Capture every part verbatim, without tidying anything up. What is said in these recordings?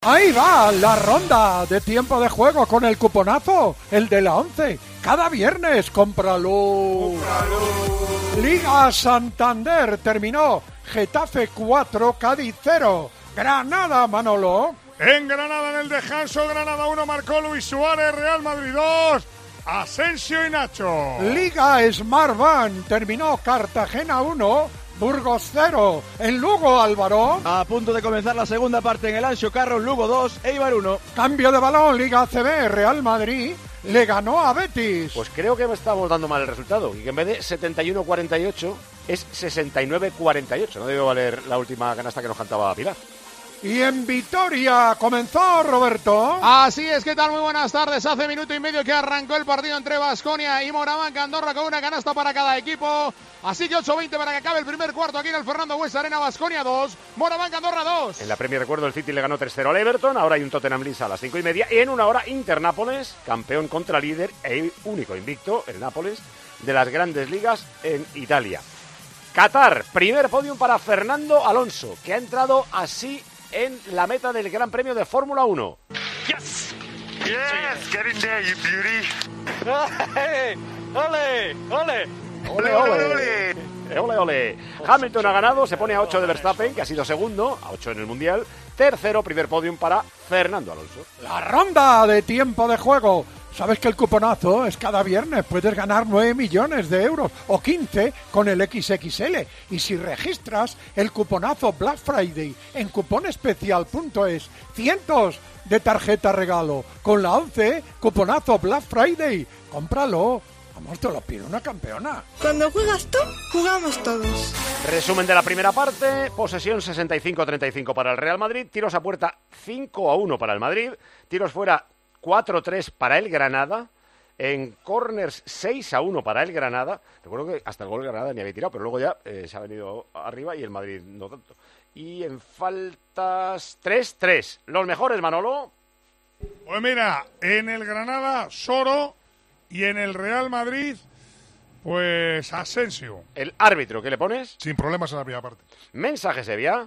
Ahí va la ronda de tiempo de juego con el cuponazo, el de la once. Cada viernes, cómpralo. cómpralo. Liga Santander terminó. Getafe cuatro, Cádiz cero. Granada, Manolo. En Granada, en el descanso, Granada uno, marcó Luis Suárez, Real Madrid dos, Asensio y Nacho. Liga Smartbank terminó. Cartagena uno, Burgos cero. En Lugo, Álvaro. A punto de comenzar la segunda parte en el Anxo Carros, Lugo dos, Eibar uno. Cambio de balón, Liga A C B, Real Madrid le ganó a Betis. Pues creo que me estamos dando mal el resultado, y que en vez de setenta y uno cuarenta y ocho es sesenta y nueve cuarenta y ocho. No debo valer la última canasta que nos cantaba Pilar. Y en Vitoria comenzó, Roberto. Así es, ¿qué tal? Muy buenas tardes. Hace minuto y medio que arrancó el partido entre Baskonia y Moraván Andorra con una canasta para cada equipo. Así que ocho veinte para que acabe el primer cuarto aquí en el Fernando Buesa Arena. Baskonia dos, Moraván Andorra dos. En la Premier, recuerdo, el City le ganó tres cero al Everton. Ahora hay un Tottenham Leeds a las cinco y media. Y en una hora, Inter-Nápoles, campeón contra líder e único invicto, el Nápoles, de las grandes ligas en Italia. Qatar, primer podium para Fernando Alonso, que ha entrado así en la meta del Gran Premio de Fórmula uno. Yes, yes, get in there, you beauty. ¡Ole, ole! ¡Ole, ole! ¡Ole, ole! Hamilton ha ganado, se pone a ocho de Verstappen, que ha sido segundo, a ocho en el Mundial. Tercero, primer podium para Fernando Alonso. La ronda de tiempo de juego. ¿Sabes que el cuponazo es cada viernes? Puedes ganar nueve millones de euros o quince con el equis equis ele. Y si registras el cuponazo Black Friday en cuponespecial punto es, cientos de tarjeta regalo. Con la once, cuponazo Black Friday. Cómpralo. Vamos, te lo pide una campeona. Cuando juegas tú, jugamos todos. Resumen de la primera parte. Posesión sesenta y cinco a treinta y cinco para el Real Madrid. Tiros a puerta cinco a uno para el Madrid. Tiros fuera cuatro a tres para el Granada. En corners seis a uno para el Granada. Recuerdo que hasta el gol del Granada ni había tirado, pero luego ya eh, se ha venido arriba y el Madrid no tanto. Y en faltas tres tres. Los mejores, Manolo. Pues mira, en el Granada, Soro, y en el Real Madrid, pues Asensio. El árbitro, ¿qué le pones? Sin problemas en la primera parte. Mensaje, Sevilla.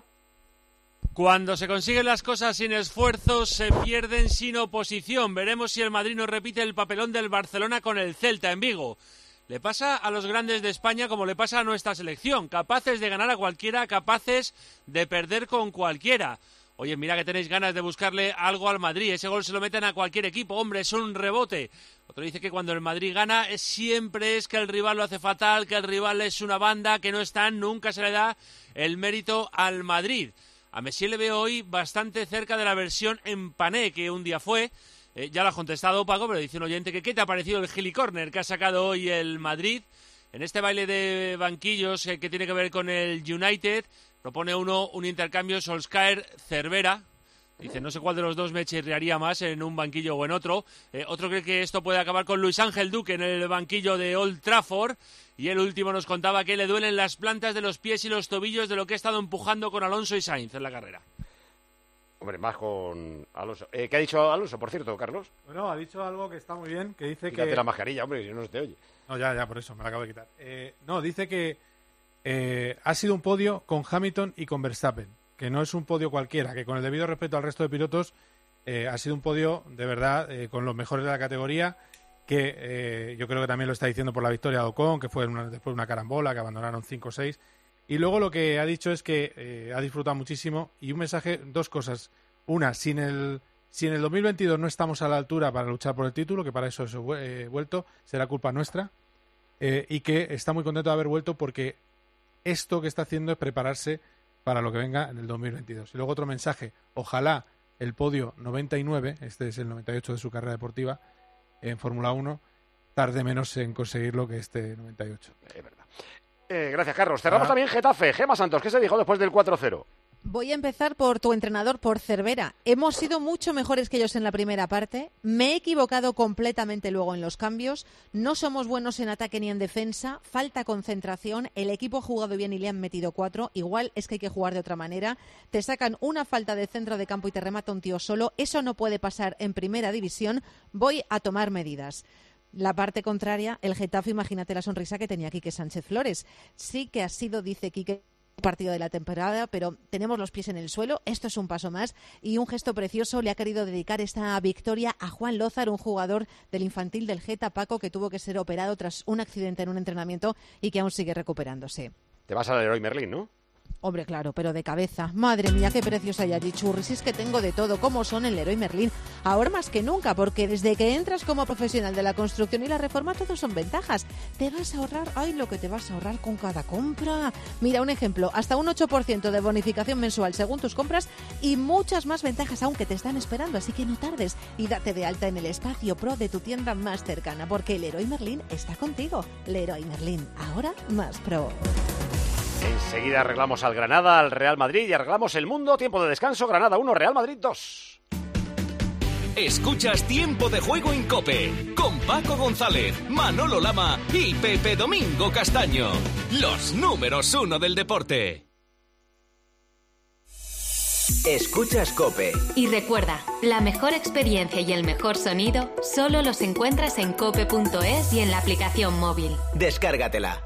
Cuando se consiguen las cosas sin esfuerzo, se pierden sin oposición. Veremos si el Madrid nos repite el papelón del Barcelona con el Celta en Vigo. Le pasa a los grandes de España como le pasa a nuestra selección. Capaces de ganar a cualquiera, capaces de perder con cualquiera. Oye, mira que tenéis ganas de buscarle algo al Madrid. Ese gol se lo meten a cualquier equipo. Hombre, es un rebote. Otro dice que cuando el Madrid gana es, siempre es que el rival lo hace fatal, que el rival es una banda, que no están, nunca se le da el mérito al Madrid. A Messi le veo hoy bastante cerca de la versión en Pané, que un día fue. Eh, ya lo ha contestado Paco, pero dice un oyente que ¿qué te ha parecido el Gili Corner que ha sacado hoy el Madrid? En este baile de banquillos eh, que tiene que ver con el United, propone uno un intercambio Solskjaer-Cervera. Dice, no sé cuál de los dos me chirriaría más en un banquillo o en otro. Eh, otro cree que esto puede acabar con Luis Ángel Duque en el banquillo de Old Trafford. Y el último nos contaba que le duelen las plantas de los pies y los tobillos de lo que ha estado empujando con Alonso y Sainz en la carrera. Hombre, más con Alonso. Eh, ¿Qué ha dicho Alonso, por cierto, Carlos? Bueno, ha dicho algo que está muy bien, que dice Quítate que... la mascarilla, hombre, si no se te oye. No, ya, ya, por eso, me la acabo de quitar. Eh, no, dice que eh, ha sido un podio con Hamilton y con Verstappen, que no es un podio cualquiera, que con el debido respeto al resto de pilotos eh, ha sido un podio, de verdad, eh, con los mejores de la categoría, que eh, yo creo que también lo está diciendo por la victoria de Ocon, que fue una, después de una carambola, que abandonaron cinco seis. Y luego lo que ha dicho es que eh, ha disfrutado muchísimo. Y un mensaje, dos cosas. Una, si en el, si en el dos mil veintidós no estamos a la altura para luchar por el título, que para eso he eh, vuelto, será culpa nuestra. Eh, y que está muy contento de haber vuelto porque esto que está haciendo es prepararse para lo que venga en el dos mil veintidós. Y luego otro mensaje. Ojalá el podio noventa y nueve, este es el noventa y ocho de su carrera deportiva, en Fórmula uno, tarde menos en conseguirlo que este noventa y ocho. Es verdad. Eh, gracias, Carlos. Cerramos Ah. también Getafe. Gema Santos, ¿qué se dijo después del cuatro cero? Voy a empezar por tu entrenador, por Cervera. Hemos sido mucho mejores que ellos en la primera parte. Me he equivocado completamente luego en los cambios. No somos buenos en ataque ni en defensa. Falta concentración. El equipo ha jugado bien y le han metido cuatro. Igual es que hay que jugar de otra manera. Te sacan una falta de centro de campo y te remata un tío solo. Eso no puede pasar en primera división. Voy a tomar medidas. La parte contraria, el Getafe, imagínate la sonrisa que tenía Quique Sánchez Flores. Sí que ha sido, dice Quique partido de la temporada, pero tenemos los pies en el suelo. Esto es un paso más y un gesto precioso le ha querido dedicar esta victoria a Juan Lózar, un jugador del infantil del Geta, Paco, que tuvo que ser operado tras un accidente en un entrenamiento y que aún sigue recuperándose. Te vas al Leroy Merlin, ¿no? Hombre, claro, pero de cabeza. Madre mía, qué precios hay allí, churri. Si es que tengo de todo, como son en Leroy Merlin. Ahora más que nunca, porque desde que entras como profesional de la construcción y la reforma, todos son ventajas. Te vas a ahorrar, ay, lo que te vas a ahorrar con cada compra. Mira, un ejemplo, hasta un ocho por ciento de bonificación mensual según tus compras y muchas más ventajas aún que te están esperando. Así que no tardes y date de alta en el espacio pro de tu tienda más cercana, porque Leroy Merlin está contigo. Leroy Merlin, ahora más pro. Enseguida arreglamos al Granada, al Real Madrid y arreglamos el mundo. Tiempo de descanso, Granada uno, Real Madrid dos. Escuchas Tiempo de Juego en COPE con Paco González, Manolo Lama y Pepe Domingo Castaño. Los números uno del deporte. Escuchas COPE. Y recuerda, la mejor experiencia y el mejor sonido solo los encuentras en cope punto es y en la aplicación móvil. Descárgatela.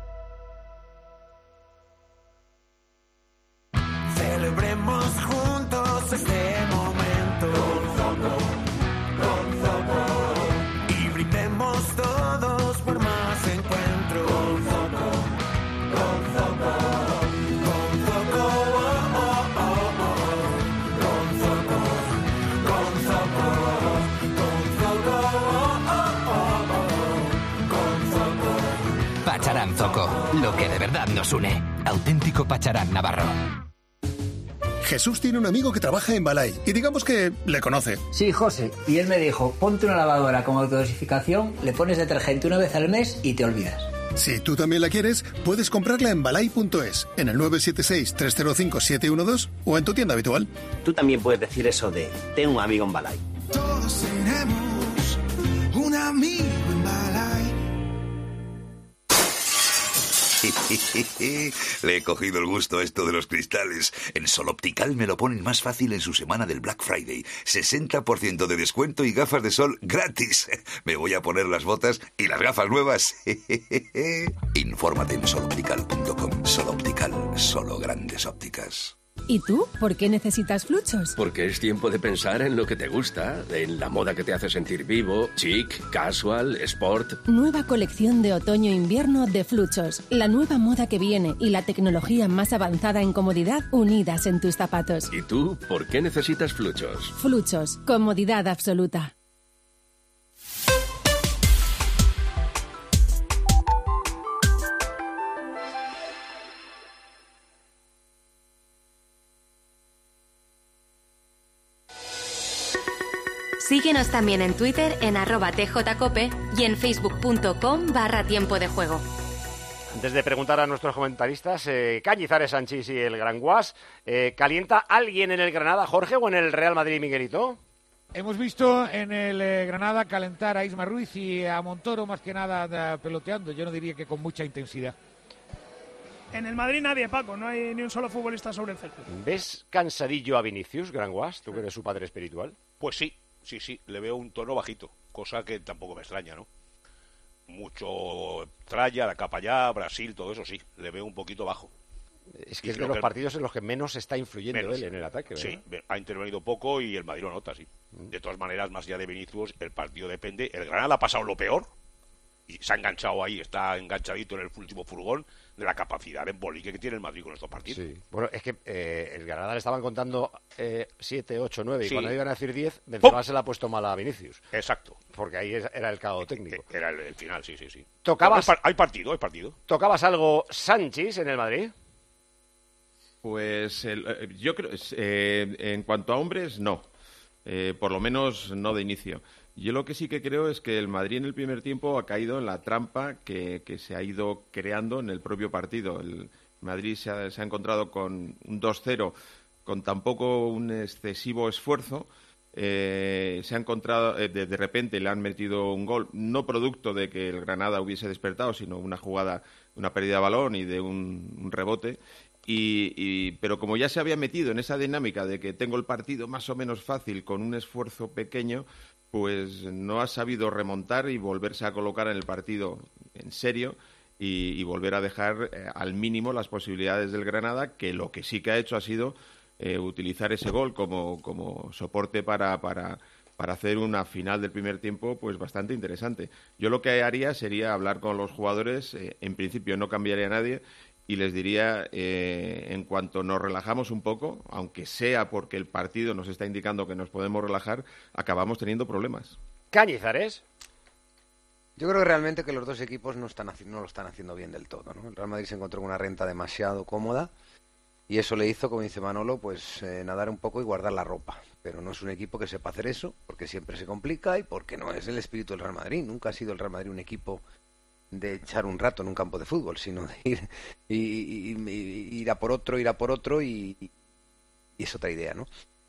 Celebremos juntos este momento con Zoco, con Zoco, y brindemos todos por más encuentros con Zoco, con Zoco, con Zoco, oh, oh, oh, oh. Con Zoco, con Zoco, con Zoco, oh, oh, oh, oh. Con Zoco. Pacharán Zoco, lo que de verdad nos une. Auténtico Pacharán Navarro. Jesús tiene un amigo que trabaja en Balay y digamos que le conoce. Sí, José. Y él me dijo, ponte una lavadora con autodosificación, le pones detergente una vez al mes y te olvidas. Si tú también la quieres, puedes comprarla en balay punto es, en el nueve siete seis, tres cero cinco, siete uno dos o en tu tienda habitual. Tú también puedes decir eso de, tengo un amigo en Balay. Todos tenemos un amigo en Balay. Le he cogido el gusto a esto de los cristales. En Sol Optical me lo ponen más fácil en su semana del Black Friday. sesenta por ciento de descuento y gafas de sol gratis. Me voy a poner las botas y las gafas nuevas. Infórmate en sol optical punto com. Sol Optical, solo grandes ópticas. ¿Y tú? ¿Por qué necesitas Fluchos? Porque es tiempo de pensar en lo que te gusta, en la moda que te hace sentir vivo, chic, casual, sport. Nueva colección de otoño-invierno de Fluchos. La nueva moda que viene y la tecnología más avanzada en comodidad unidas en tus zapatos. ¿Y tú? ¿Por qué necesitas Fluchos? Fluchos. Comodidad absoluta. Síguenos también en Twitter en arroba tjcope y en facebook punto com barra tiempo de juego. Antes de preguntar a nuestros comentaristas, eh, Cañizares, Sanchís y el Gran Guas, eh, ¿calienta alguien en el Granada, Jorge, o en el Real Madrid, Miguelito? Hemos visto en el eh, Granada calentar a Isma Ruiz y a Montoro más que nada da, peloteando, yo no diría que con mucha intensidad. En el Madrid nadie, Paco, no hay ni un solo futbolista sobre el césped. ¿Ves cansadillo a Vinicius, Gran Guas, tú que eres su padre espiritual? Pues sí. Sí, sí, le veo un tono bajito, cosa que tampoco me extraña, ¿no? Mucho tralla, la capa ya, Brasil, todo eso sí, le veo un poquito bajo. Es que y es de los que... partidos en los que menos está influyendo menos. él en el ataque, ¿verdad? Sí, ha intervenido poco y el Madrid lo nota, sí. De todas maneras, más allá de Vinicius, el partido depende. El Granada ha pasado lo peor y se ha enganchado ahí, está enganchadito en el último furgón de la capacidad de embolique que tiene el Madrid con estos partidos. Sí. Bueno, es que eh, el Granada le estaban contando siete, ocho, nueve y sí. cuando iban a decir diez, Benzema se le ha puesto mal a Vinicius. Exacto. Porque ahí era el caos técnico. Era el, el final, sí, sí, sí. ¿Tocabas, hay, hay partido, hay partido. ¿Tocabas algo Sanchís en el Madrid? Pues el, yo creo, eh, en cuanto a hombres, no. Eh, por lo menos no de inicio. Yo lo que sí que creo es que el Madrid en el primer tiempo ha caído en la trampa que, que se ha ido creando en el propio partido. El Madrid se ha, se ha encontrado con un dos cero, con tampoco un excesivo esfuerzo. Eh, se ha encontrado, eh, de, de repente le han metido un gol, no producto de que el Granada hubiese despertado, sino una jugada, una pérdida de balón y de un, un rebote. Y, y, pero como ya se había metido en esa dinámica de que tengo el partido más o menos fácil con un esfuerzo pequeño, pues no ha sabido remontar y volverse a colocar en el partido en serio y, y volver a dejar eh, al mínimo las posibilidades del Granada, que lo que sí que ha hecho ha sido eh, utilizar ese gol como, como soporte para, para, para hacer una final del primer tiempo pues bastante interesante. Yo lo que haría sería hablar con los jugadores, eh, en principio no cambiaría a nadie, y les diría, eh, en cuanto nos relajamos un poco, aunque sea porque el partido nos está indicando que nos podemos relajar, acabamos teniendo problemas. Cañizares. Yo creo que realmente que los dos equipos no, están haci- no lo están haciendo bien del todo, ¿no? El Real Madrid se encontró con una renta demasiado cómoda y eso le hizo, como dice Manolo, pues eh, nadar un poco y guardar la ropa. Pero no es un equipo que sepa hacer eso, porque siempre se complica y porque no es el espíritu del Real Madrid. Nunca ha sido el Real Madrid un equipo de echar un rato en un campo de fútbol, sino de ir, y, y, y, y, ir a por otro, ir a por otro y, y es otra idea, ¿no?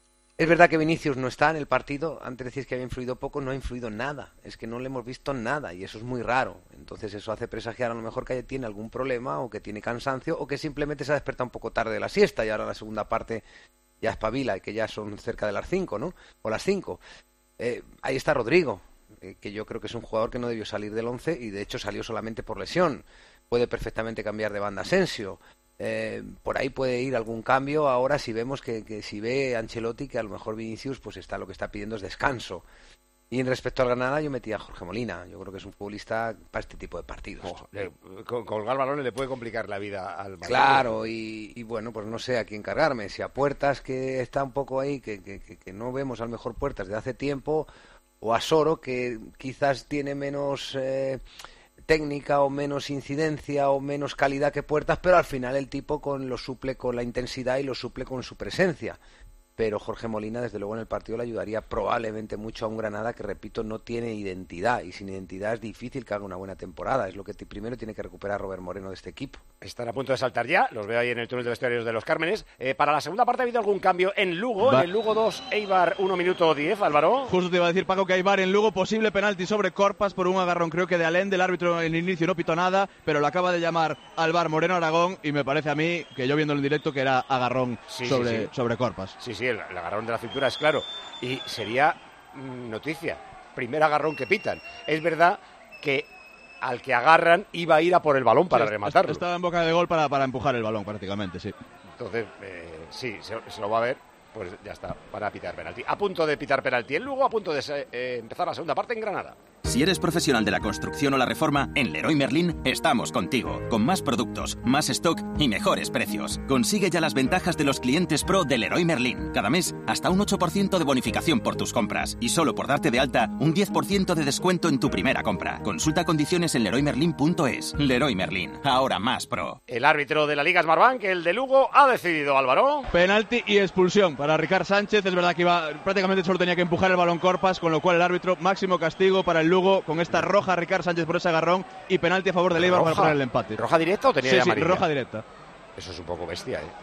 Es verdad que Vinicius no está en el partido. Antes decís que había influido poco, no ha influido nada. Es que no le hemos visto nada y eso es muy raro. Entonces eso hace presagiar a lo mejor que tiene algún problema o que tiene cansancio o que simplemente se ha despertado un poco tarde de la siesta y ahora la segunda parte ya espabila y que ya son cerca de las cinco, ¿no? O las cinco. Eh, ahí está Rodrigo, eh, que yo creo que es un jugador que no debió salir del once y de hecho salió solamente por lesión. Puede perfectamente cambiar de banda Asensio. Eh, por ahí puede ir algún cambio ahora si vemos que, que si ve Ancelotti que a lo mejor Vinicius pues está lo que está pidiendo es descanso. Y en respecto al Granada yo metí a Jorge Molina. Yo creo que es un futbolista para este tipo de partidos. Oh, eh, con, colgar balones le puede complicar la vida al Madrid. Claro, y, y bueno, pues no sé a quién cargarme. Si a Puertas, que está un poco ahí, que, que, que, que no vemos al mejor Puertas de hace tiempo, o a Soro, que quizás tiene menos eh, técnica o menos incidencia o menos calidad que Puertas, pero al final el tipo con lo suple con la intensidad y lo suple con su presencia. Pero Jorge Molina, desde luego, en el partido le ayudaría probablemente mucho a un Granada que, repito, no tiene identidad. Y sin identidad es difícil que haga una buena temporada. Es lo que t- primero tiene que recuperar Robert Moreno de este equipo. Están a punto de saltar ya. Los veo ahí en el túnel de vestuarios de los Cármenes. Eh, para la segunda parte ha habido algún cambio en Lugo. Va. En el Lugo dos, Eibar uno minuto diez, Álvaro. Justo te iba a decir, Paco, que hay V A R en Lugo. Posible penalti sobre Corpas por un agarrón, creo que de Allende. El árbitro en el inicio no pitó nada, pero lo acaba de llamar al V A R Moreno Aragón. Y me parece a mí, que yo viéndolo en directo, que era agarrón Sí, sobre, sí, sí. sobre Corpas. Sí, sí, el, el agarrón de la cintura es claro. Y sería mm, noticia. Primer agarrón que pitan. Es verdad que al que agarran iba a ir a por el balón para Sí, rematarlo. Estaba en boca de gol para, para empujar el balón, prácticamente, sí. Entonces, eh, sí, se, se lo va a ver, pues ya está, para pitar penalti. A punto de pitar penalti el Lugo, a punto de se- eh, empezar la segunda parte en Granada. Si eres profesional de la construcción o la reforma, en Leroy Merlin estamos contigo, con más productos, más stock y mejores precios. Consigue ya las ventajas de los clientes pro de Leroy Merlin. Cada mes, hasta un ocho por ciento de bonificación por tus compras. Y solo por darte de alta, un diez por ciento de descuento en tu primera compra. Consulta condiciones en leroy merlin punto es. Leroy Merlin, ahora más pro. El árbitro de la Liga Smartbank, el de Lugo, ha decidido, Álvaro. Penalti y expulsión para Ricard Sánchez. Es verdad que iba prácticamente solo tenía que empujar el balón Corpas, con lo cual el árbitro, máximo castigo para el Lugo con esta roja a Ricard Sánchez por ese agarrón y penalti a favor del Eibar para poner el empate. ¿Roja directa o tenía Sí, ya sí, amarilla? roja directa. Eso es un poco bestia, ¿eh?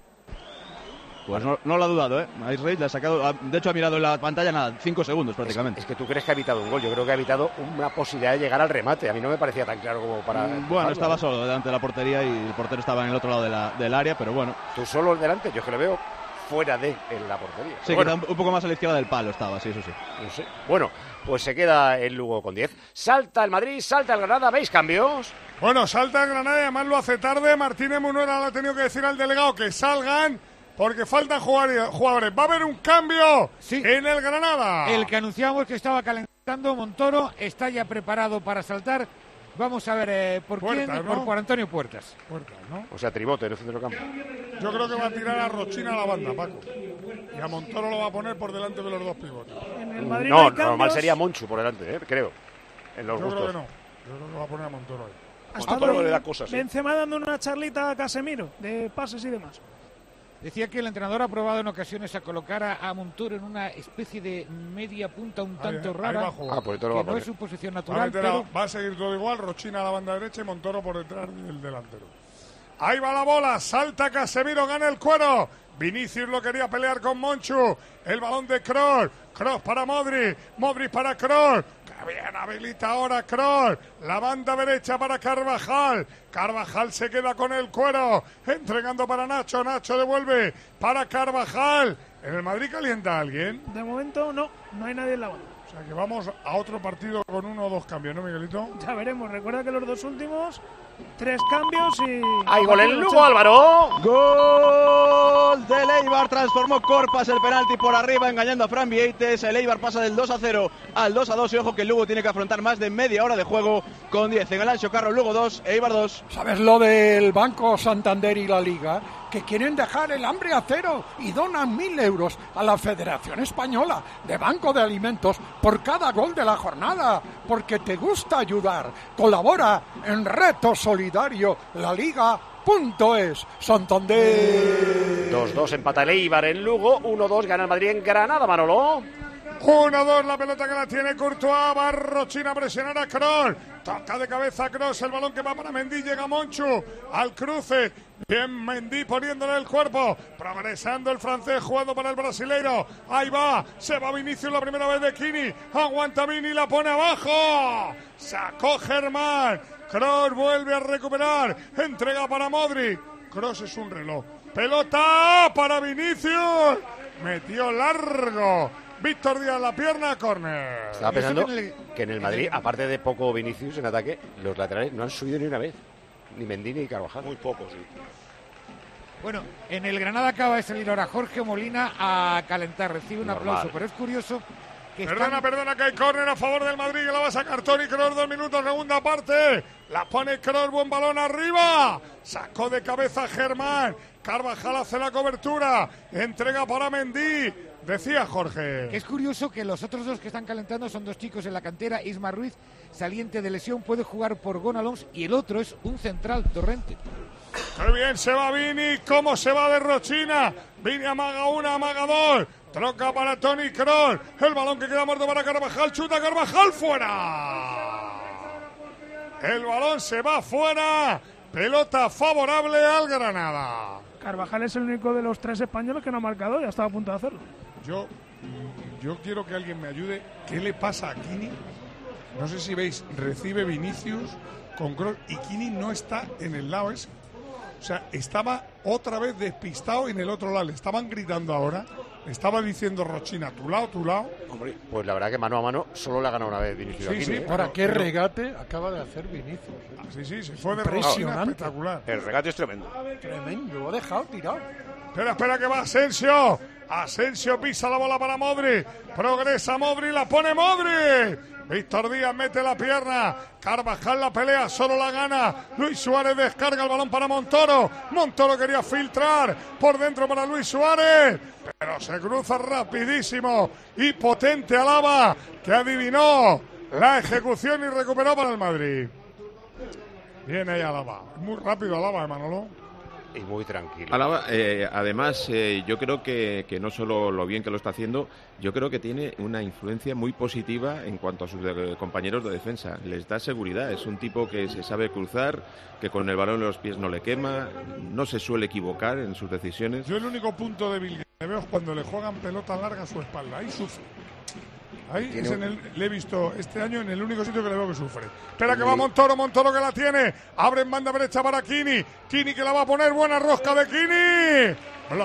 Pues no, no lo ha dudado, ¿eh? Ice Rage le ha sacado, de hecho ha mirado en la pantalla nada, cinco segundos prácticamente. Es que tú crees que ha evitado un gol, yo creo que ha evitado una posibilidad de llegar al remate. A mí no me parecía tan claro como para... Mm, Bueno, estaba solo delante de la portería y el portero estaba en el otro lado de la, del área, pero bueno. Tú solo delante, yo es que lo veo fuera de en la portería. Sí, Bueno, quizá un poco más a la izquierda del palo estaba, sí, eso sí. no sé. Bueno, pues se queda el Lugo con diez. Salta el Madrid, salta el Granada, ¿veis cambios? Bueno, salta el Granada y además lo hace tarde. Martínez Munuera le ha tenido que decir al delegado que salgan porque faltan jugar- jugadores. Va a haber un cambio en el Granada. El que anunciamos que estaba calentando, Montoro, está ya preparado para saltar. Vamos a ver eh, por Puertas, quién, ¿no? por, por Antonio Puertas. Puertas, ¿no? O sea, tribote en el centro del campo. Yo creo que va a tirar a Rochina a la banda, Paco. Y a Montoro lo va a poner por delante de los dos pivotes. En el Madrid No, hay normal cambios. sería Monchu por delante, ¿eh? Creo. En los Yo creo gustos. que no. Yo creo que va a poner a Montoro ahí. Ha estado Montoro ahí le da cosas, ¿eh? Benzema dando una charlita a Casemiro de pases y demás. Decía que el entrenador ha probado en ocasiones a colocar a, a Montoro en una especie de media punta un Ahí, tanto ahí rara, va a jugar. Ah, pues esto lo que va a no poner. es su posición Va a, natural, meter a- pero va a seguir todo igual, Rochina a la banda derecha y Montoro por detrás del delantero. Ahí va la bola, salta Casemiro, gana el cuero. Vinicius lo quería pelear con Monchu. El balón de Kroos. Kroos para Modric. Modric para Kroos. Que bien habilita ahora Kroos. La banda derecha para Carvajal. Carvajal se queda con el cuero. Entregando para Nacho. Nacho devuelve para Carvajal. ¿En el Madrid calienta a alguien? De momento no, no hay nadie en la banda. O sea que vamos a otro partido con uno o dos cambios, ¿no, Miguelito? Ya veremos. Recuerda que los dos últimos Tres cambios y... ¡Hay gol en Lugo, Álvaro! Gol del Eibar, transformó Corpas el penalti por arriba, engañando a Fran Vieites. El Eibar pasa del dos a cero al dos a dos y ojo que el Lugo tiene que afrontar más de media hora de juego con diez. En el Anxo Carro, Lugo dos, Eibar dos. ¿Sabes lo del Banco Santander y la Liga? Que quieren dejar el hambre a cero y donan mil euros a la Federación Española de Banco de Alimentos por cada gol de la jornada, porque te gusta ayudar. Colabora en Reto Solidario, la Liga punto es. Santander. dos dos empata el Eibar en Lugo, uno dos gana el Madrid en Granada, Manolo. uno dos, la pelota que la tiene Courtois, va Rochina a presionar a Kroos, toca de cabeza a Kroos, el balón que va para Mendy, llega Monchu al cruce, bien Mendy poniéndole el cuerpo, progresando el francés, jugando para el brasileiro, ahí va, se va Vinicius la primera vez de Kini, aguanta Vini, la pone abajo, sacó Germán, Kroos vuelve a recuperar, entrega para Modric, Kroos es un reloj, pelota para Vinicius, metió largo, Víctor Díaz la pierna, córner. Estaba pensando que en el Madrid, aparte de poco Vinicius en ataque, los laterales no han subido ni una vez. Ni Mendy ni Carvajal. Muy poco, sí. Bueno, en el Granada acaba de salir ahora Jorge Molina a calentar. Recibe un Normal. aplauso, pero es curioso que Perdona, están... perdona, que hay córner a favor del Madrid, que la va a sacar Toni Kroos, dos minutos, segunda parte. La pone Kroos, buen balón arriba. Sacó de cabeza Germán. Carvajal hace la cobertura. Entrega para Mendy. Decía Jorge. Que es curioso que los otros dos que están calentando son dos chicos en la cantera. Isma Ruiz, saliente de lesión, puede jugar por Gonalons y el otro es un central, Torrente. Qué bien se va Vini, cómo se va de Rochina. Vini amaga una, amaga dos. Troca para Toni Kroos. El balón que queda muerto para Carvajal. Chuta Carvajal fuera. El balón se va fuera. Pelota favorable al Granada. Carvajal es el único de los tres españoles que no ha marcado, ya estaba a punto de hacerlo. Yo, yo quiero que alguien me ayude. ¿Qué le pasa a Kini? No sé si veis, recibe Vinicius con Kroos y Kini no está en el lado ese. O sea, estaba otra vez despistado en el otro lado. Le estaban gritando ahora. Le estaba diciendo Rochina, tu lado, tu lado. Hombre, pues la verdad que mano a mano solo le ha ganado una vez Vinicius. Sí, aquí, sí. ¿eh? Ahora, qué regate acaba de hacer Vinicius. Ah, sí, sí, se fue de impresionante. Espectacular. El regate es tremendo. Tremendo, lo ha dejado tirado. Espera, espera que va Asensio. Asensio pisa la bola para Modric. Progresa Modric, la pone Modric. Víctor Díaz mete la pierna. Carvajal la pelea, solo la gana. Luis Suárez descarga el balón para Montoro. Montoro quería filtrar por dentro para Luis Suárez. Pero se cruza rapidísimo y potente Alaba, que adivinó la ejecución y recuperó para el Madrid. Viene ahí Alaba. Muy rápido Alaba, Manolo. Y muy tranquilo. Alaba, eh, además, eh, yo creo que, que no solo lo bien que lo está haciendo, yo creo que tiene una influencia muy positiva en cuanto a sus de, compañeros de defensa. Les da seguridad. Es un tipo que se sabe cruzar, que con el balón en los pies no le quema, no se suele equivocar en sus decisiones. Yo el único punto débil que le veo es cuando le juegan pelota larga a su espalda. Ahí sufre. Ahí es en el, le he visto este año en el único sitio que le veo que sufre. Espera que va Montoro, Montoro que la tiene. Abre en banda derecha para Kini. Kini que la va a poner, buena rosca de Kini.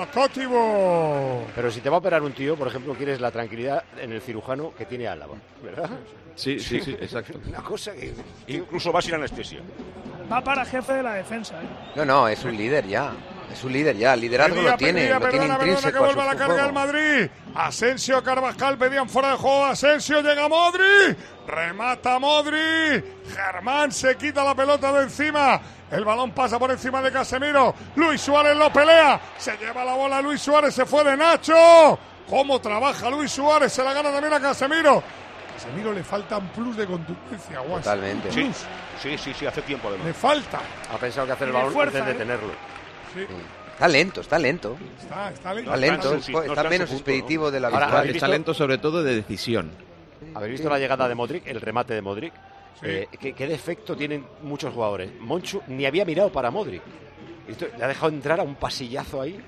Blacótivo. Pero si te va a operar un tío, por ejemplo, quieres la tranquilidad en el cirujano que tiene Álava, ¿verdad? Sí, sí, sí, exacto. Una cosa que... Incluso va sin anestesia. Va para jefe de la defensa, ¿eh? No, no, es un líder ya. Es un líder ya, el liderazgo pedía, lo tiene, pedía, lo perdona, tiene perdona, intrínseco que vuelva a la su carga juego. al Madrid. Asensio, Carvajal pedían fuera de juego. Asensio, llega Modric. Remata Modric. Germán se quita la pelota de encima. El balón pasa por encima de Casemiro. Luis Suárez lo pelea. Se lleva la bola Luis Suárez. Se fue de Nacho. ¿Cómo trabaja Luis Suárez? Se la gana también a Casemiro. Casemiro le falta un plus de contundencia. Guas. Totalmente. Sí, sí, sí, sí, hace tiempo además. Le falta. Ha pensado que hacer el Tiene balón fuerza, antes de ¿eh? tenerlo. Sí. Está lento, está lento. Está, está lento. Está lento, No es- está en su- no está está en menos su punto, expeditivo ¿no? de la Ahora, habitual. ¿habéis Está visto? lento sobre todo de decisión. ¿Habéis visto la llegada de Modric, el remate de Modric? Sí. Eh, ¿qué, qué defecto tienen muchos jugadores? Monchu ni había mirado para Modric. Esto, le ha dejado entrar a un pasillazo ahí.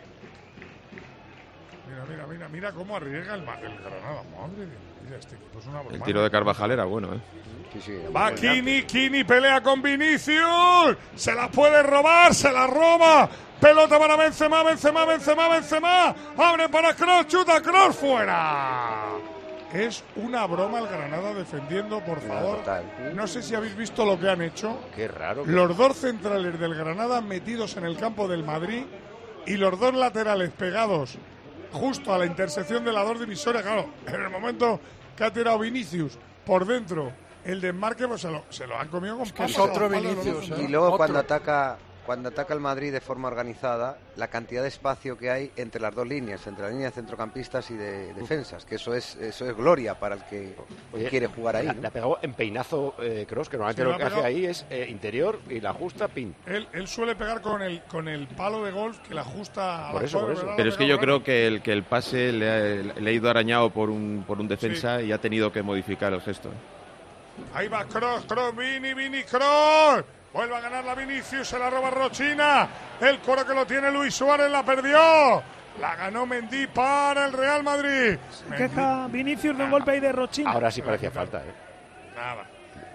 Mira, mira, mira, mira cómo arriesga el, el Granada. Madre de mi vida, este equipo es una broma. El tiro de Carvajal era bueno, ¿eh? Sí, sí, Va Kini, Kini pelea con Vinicius. Se la puede robar, se la roba. Pelota para Benzema, Benzema, Benzema, Benzema. Abre para Kroos, chuta Kroos fuera. es una broma el Granada defendiendo, por favor. No sé si habéis visto lo que han hecho. Qué raro. Que... Los dos centrales del Granada metidos en el campo del Madrid y los dos laterales pegados justo a la intersección de las dos divisoras. Claro, en el momento que ha tirado Vinicius por dentro el desmarque, pues se lo, se lo han comido con papas. Es otro Vinicius. ¿eh? Y luego otro. cuando ataca... Cuando ataca el Madrid de forma organizada, la cantidad de espacio que hay entre las dos líneas, entre la línea de centrocampistas y de defensas, que eso es eso es gloria para el que Oye, quiere jugar ahí. Le ¿no? ha pegado en peinazo eh, Kroos, que normalmente sí, lo que hace ahí es eh, interior y la ajusta, pin. Él, él suele pegar con el con el palo de golf que la ajusta a por la eso, cuadra, por eso. Pero es que yo creo que el, que el pase le ha, le ha ido arañado por un, por un defensa sí. y ha tenido que modificar el gesto. Ahí va Kroos, Kroos, Vini, Vini, Kroos. Vuelve a ganar la Vinicius, se la roba Rochina. El coro que lo tiene Luis Suárez la perdió. La ganó Mendy para el Real Madrid. Se queja Vinicius de un golpe ahí de Rochina. Ahora sí parecía falta, ¿eh? Nada.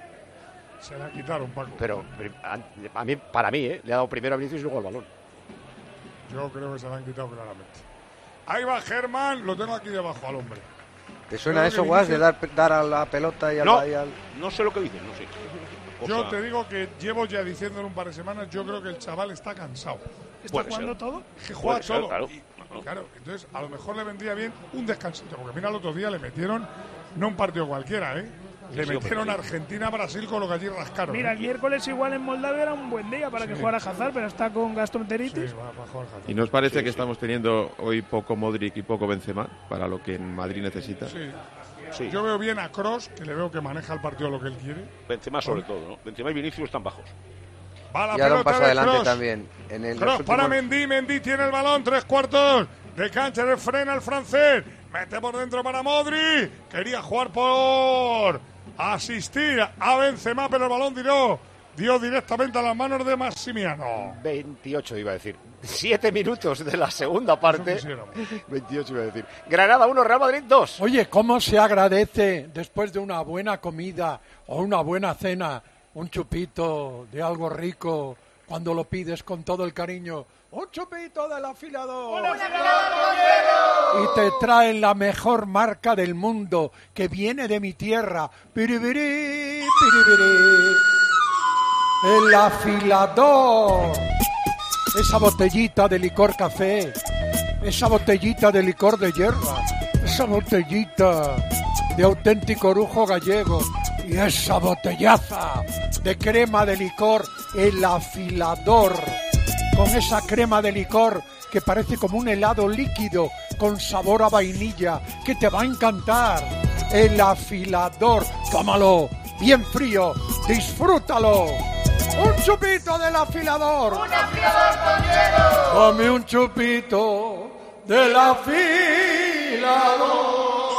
Se la quitaron, Paco. Pero a mí, para mí, ¿eh? Le ha dado primero a Vinicius y luego al balón. Yo creo que se la han quitado claramente. Ahí va Germán, lo tengo aquí debajo al hombre. ¿Te suena creo eso, Guas, de dar, dar a la pelota y al... No, y al... no sé lo que dicen, no sé. Cosa... Yo te digo que llevo ya diciendo en un par de semanas, yo creo que el chaval está cansado. ¿Está jugando ser. todo? Que juega ser, todo. Claro. Y, claro, entonces a lo mejor le vendría bien un descansito, porque mira, el otro día le metieron, no un partido cualquiera, ¿eh? Le sí, metieron sí, Argentina-Brasil con lo que allí rascaron. Mira, ¿eh? el miércoles igual en Moldavia era un buen día para sí. que jugara Hazard, pero está con gastroenteritis. Sí, va, va a jugar Hazard. ¿Y nos parece sí, que sí. estamos teniendo hoy poco Modric y poco Benzema para lo que en Madrid necesita? Sí. Sí. Yo veo bien a Kroos, que le veo que maneja el partido lo que él quiere. Benzema sobre todo, ¿no? Benzema y Vinicius están bajos. Va la y ahora un paso adelante Kroos. también. En el Kroos últimos... para Mendy, Mendy tiene el balón, tres cuartos de cancha, le frena el francés. Mete por dentro para Modric. Quería jugar por asistir a Benzema, pero el balón tiró. Dio directamente a las manos de Massimiano. veintiocho iba a decir. Siete minutos de la segunda parte. veintiocho iba a decir. Granada uno, Real Madrid dos. Oye, ¿cómo se agradece después de una buena comida o una buena cena un chupito de algo rico cuando lo pides con todo el cariño? ¡Un chupito del afilador! ¡Un afilador! Y te traen la mejor marca del mundo que viene de mi tierra. ¡Piribirí, piribirí! El afilador. Esa botellita de licor café, esa botellita de licor de hierba, esa botellita de auténtico orujo gallego y esa botellaza de crema de licor, el afilador, con esa crema de licor que parece como un helado líquido con sabor a vainilla que te va a encantar. El afilador, tómalo bien frío, disfrútalo. ¡Un chupito del afilador! ¡Un afilador con hielo! ¡Dame un chupito del afilador!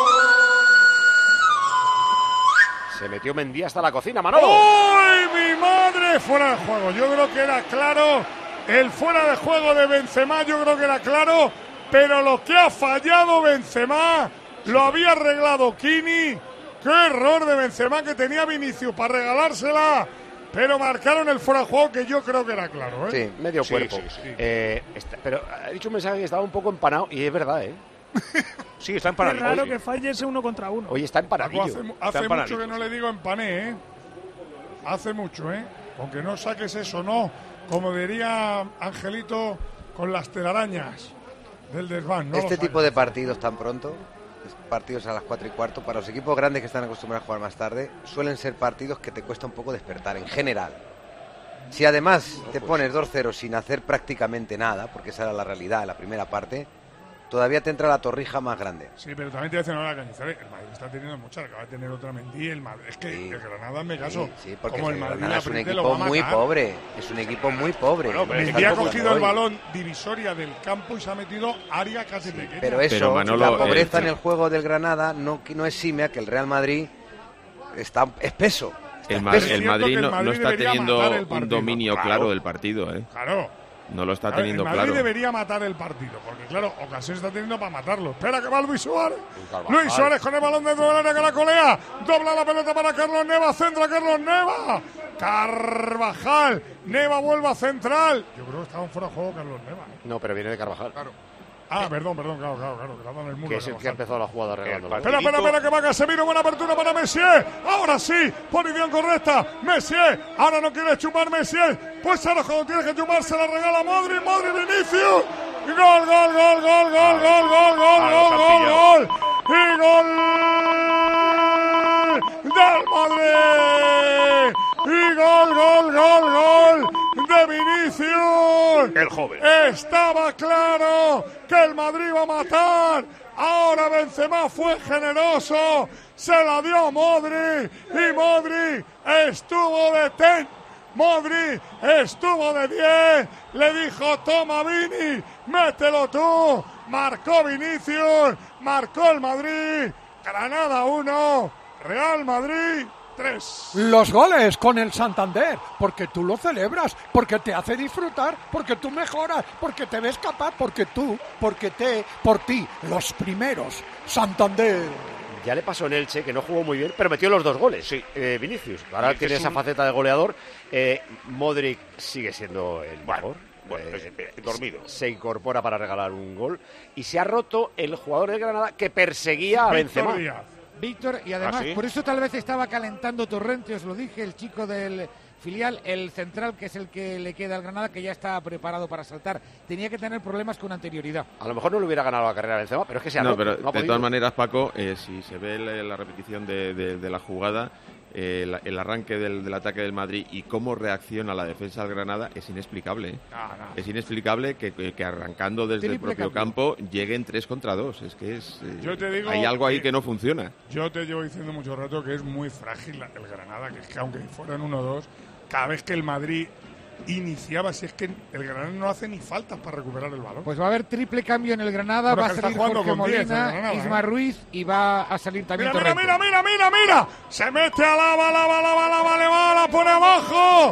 Se metió Mendy hasta la cocina, Manolo. ¡Uy, mi madre! Fuera de juego. Yo creo que era claro. El fuera de juego de Benzema yo creo que era claro. Pero lo que ha fallado Benzema lo había arreglado Kini. ¡Qué error de Benzema que tenía Vinicius para regalársela! Pero marcaron el fuera de juego que yo creo que era claro, ¿eh? Sí, medio sí, cuerpo. Sí, sí. Eh, está, pero ha dicho un mensaje que estaba un poco empanado y es verdad, ¿eh? Sí, está empanado. Es raro que falle ese uno contra uno. Hoy está empanadillo. Hace, hace está mucho que no le digo empané, ¿eh? Hace mucho, ¿eh? Aunque no saques eso, no. Como diría Angelito con las telarañas del desván. No este tipo de partidos tan pronto, partidos a las cuatro y cuarto, para los equipos grandes que están acostumbrados a jugar más tarde, suelen ser partidos que te cuesta un poco despertar, en general. Si además te pones dos cero sin hacer prácticamente nada, porque esa era la realidad en la primera parte, todavía te entra la torrija más grande. Sí, pero también te voy a decir una Cañizares, el Madrid está teniendo muchas, acaba de tener otra Mendy, el Madrid, es que sí, el Granada me caso, sí, sí, porque como el, el Madrid Granada es un equipo muy pobre, es un equipo muy pobre. Bueno, Mendy ha cogido el balón divisoria del campo y se ha metido área casi sí, pequeña. Pero eso, pero Manolo, la pobreza el... en el juego del Granada no, no exime que el Real Madrid está espeso. El, Ma el, Madrid no, el Madrid no está teniendo un dominio claro, claro del partido, ¿eh? Claro. No lo está teniendo claro. El Madrid claro. debería matar el partido, porque claro, ocasión está teniendo para matarlo. Espera que va Luis Suárez. Luis Suárez con el balón dentro del área que la colea. Dobla la pelota para Carlos Neva, centra Carlos Neva. Carvajal, Neva vuelve a central. Yo creo que estaba fuera de juego Carlos Neva. No, pero viene de Carvajal. Claro. Ah, perdón, perdón, claro, claro, claro. Que, la dan el muro, que es el que ha empezado la jugada regalando. Espera, espera, espera, que va Casemiro, buena apertura para Messi. Ahora sí, posición correcta. Messi, ahora no quiere chupar Messi. Pues ahora cuando tiene que chupar se la regala Modric, Modric, Vinicius. Gol, gol, gol, gol, gol, gol, gol, gol, gol, gol, gol, gol. Y gol del Madrid. Y gol, gol, gol, gol de Vinicius. El joven. Estaba claro que el Madrid iba a matar. Ahora Benzema fue generoso. Se la dio a Modric. Y Modric estuvo de ten. Modric estuvo de diez. Le dijo, toma Vini, mételo tú. Marcó Vinicius. Marcó el Madrid. Granada uno. Real Madrid tres. Los goles con el Santander, porque tú lo celebras, porque te hace disfrutar, porque tú mejoras, porque te ves capaz, porque tú, porque te, por ti, los primeros. Santander. Ya le pasó en Elche, que no jugó muy bien, pero metió los dos goles. Sí. Eh, Vinicius. Ahora Vinicius tiene esa un... faceta de goleador. Eh, Modric sigue siendo el mejor. Bueno, eh, es, dormido. Se incorpora para regalar un gol. Y se ha roto el jugador del Granada que perseguía a Benzema. Víctor, y además, ¿Ah, sí? por eso tal vez estaba calentando Torrente, os lo dije, el chico del filial, el central, que es el que le queda al Granada, que ya está preparado para saltar. Tenía que tener problemas con anterioridad. A lo mejor no le hubiera ganado la carrera a Benzema, pero es que se ha No, roto. pero no ha de podido. todas maneras, Paco, eh, si se ve la, la repetición de, de, de la jugada, eh, la, el arranque del, del ataque del Madrid y cómo reacciona la defensa del Granada es inexplicable. ¿eh? No, no. Es inexplicable que, que, que arrancando desde Triple el propio cambio. campo lleguen tres contra dos. Es que es eh, Yo te digo hay algo ahí que- que no funciona. Yo te llevo diciendo mucho rato que es muy frágil la- el Granada, que es que aunque fueran uno dos, cada vez que el Madrid iniciaba, si es que el Granada no hace ni faltas para recuperar el balón. Pues va a haber triple cambio en el Granada, Bueno, va a que está salir jugando Jorge con diez el Molina, Granada, Isma ¿eh? Ruiz y va a salir también Mira, mira, Torrente. mira, mira, mira, mira. Se mete a Lava, Lava, Lava, Lava, le va, la pone abajo.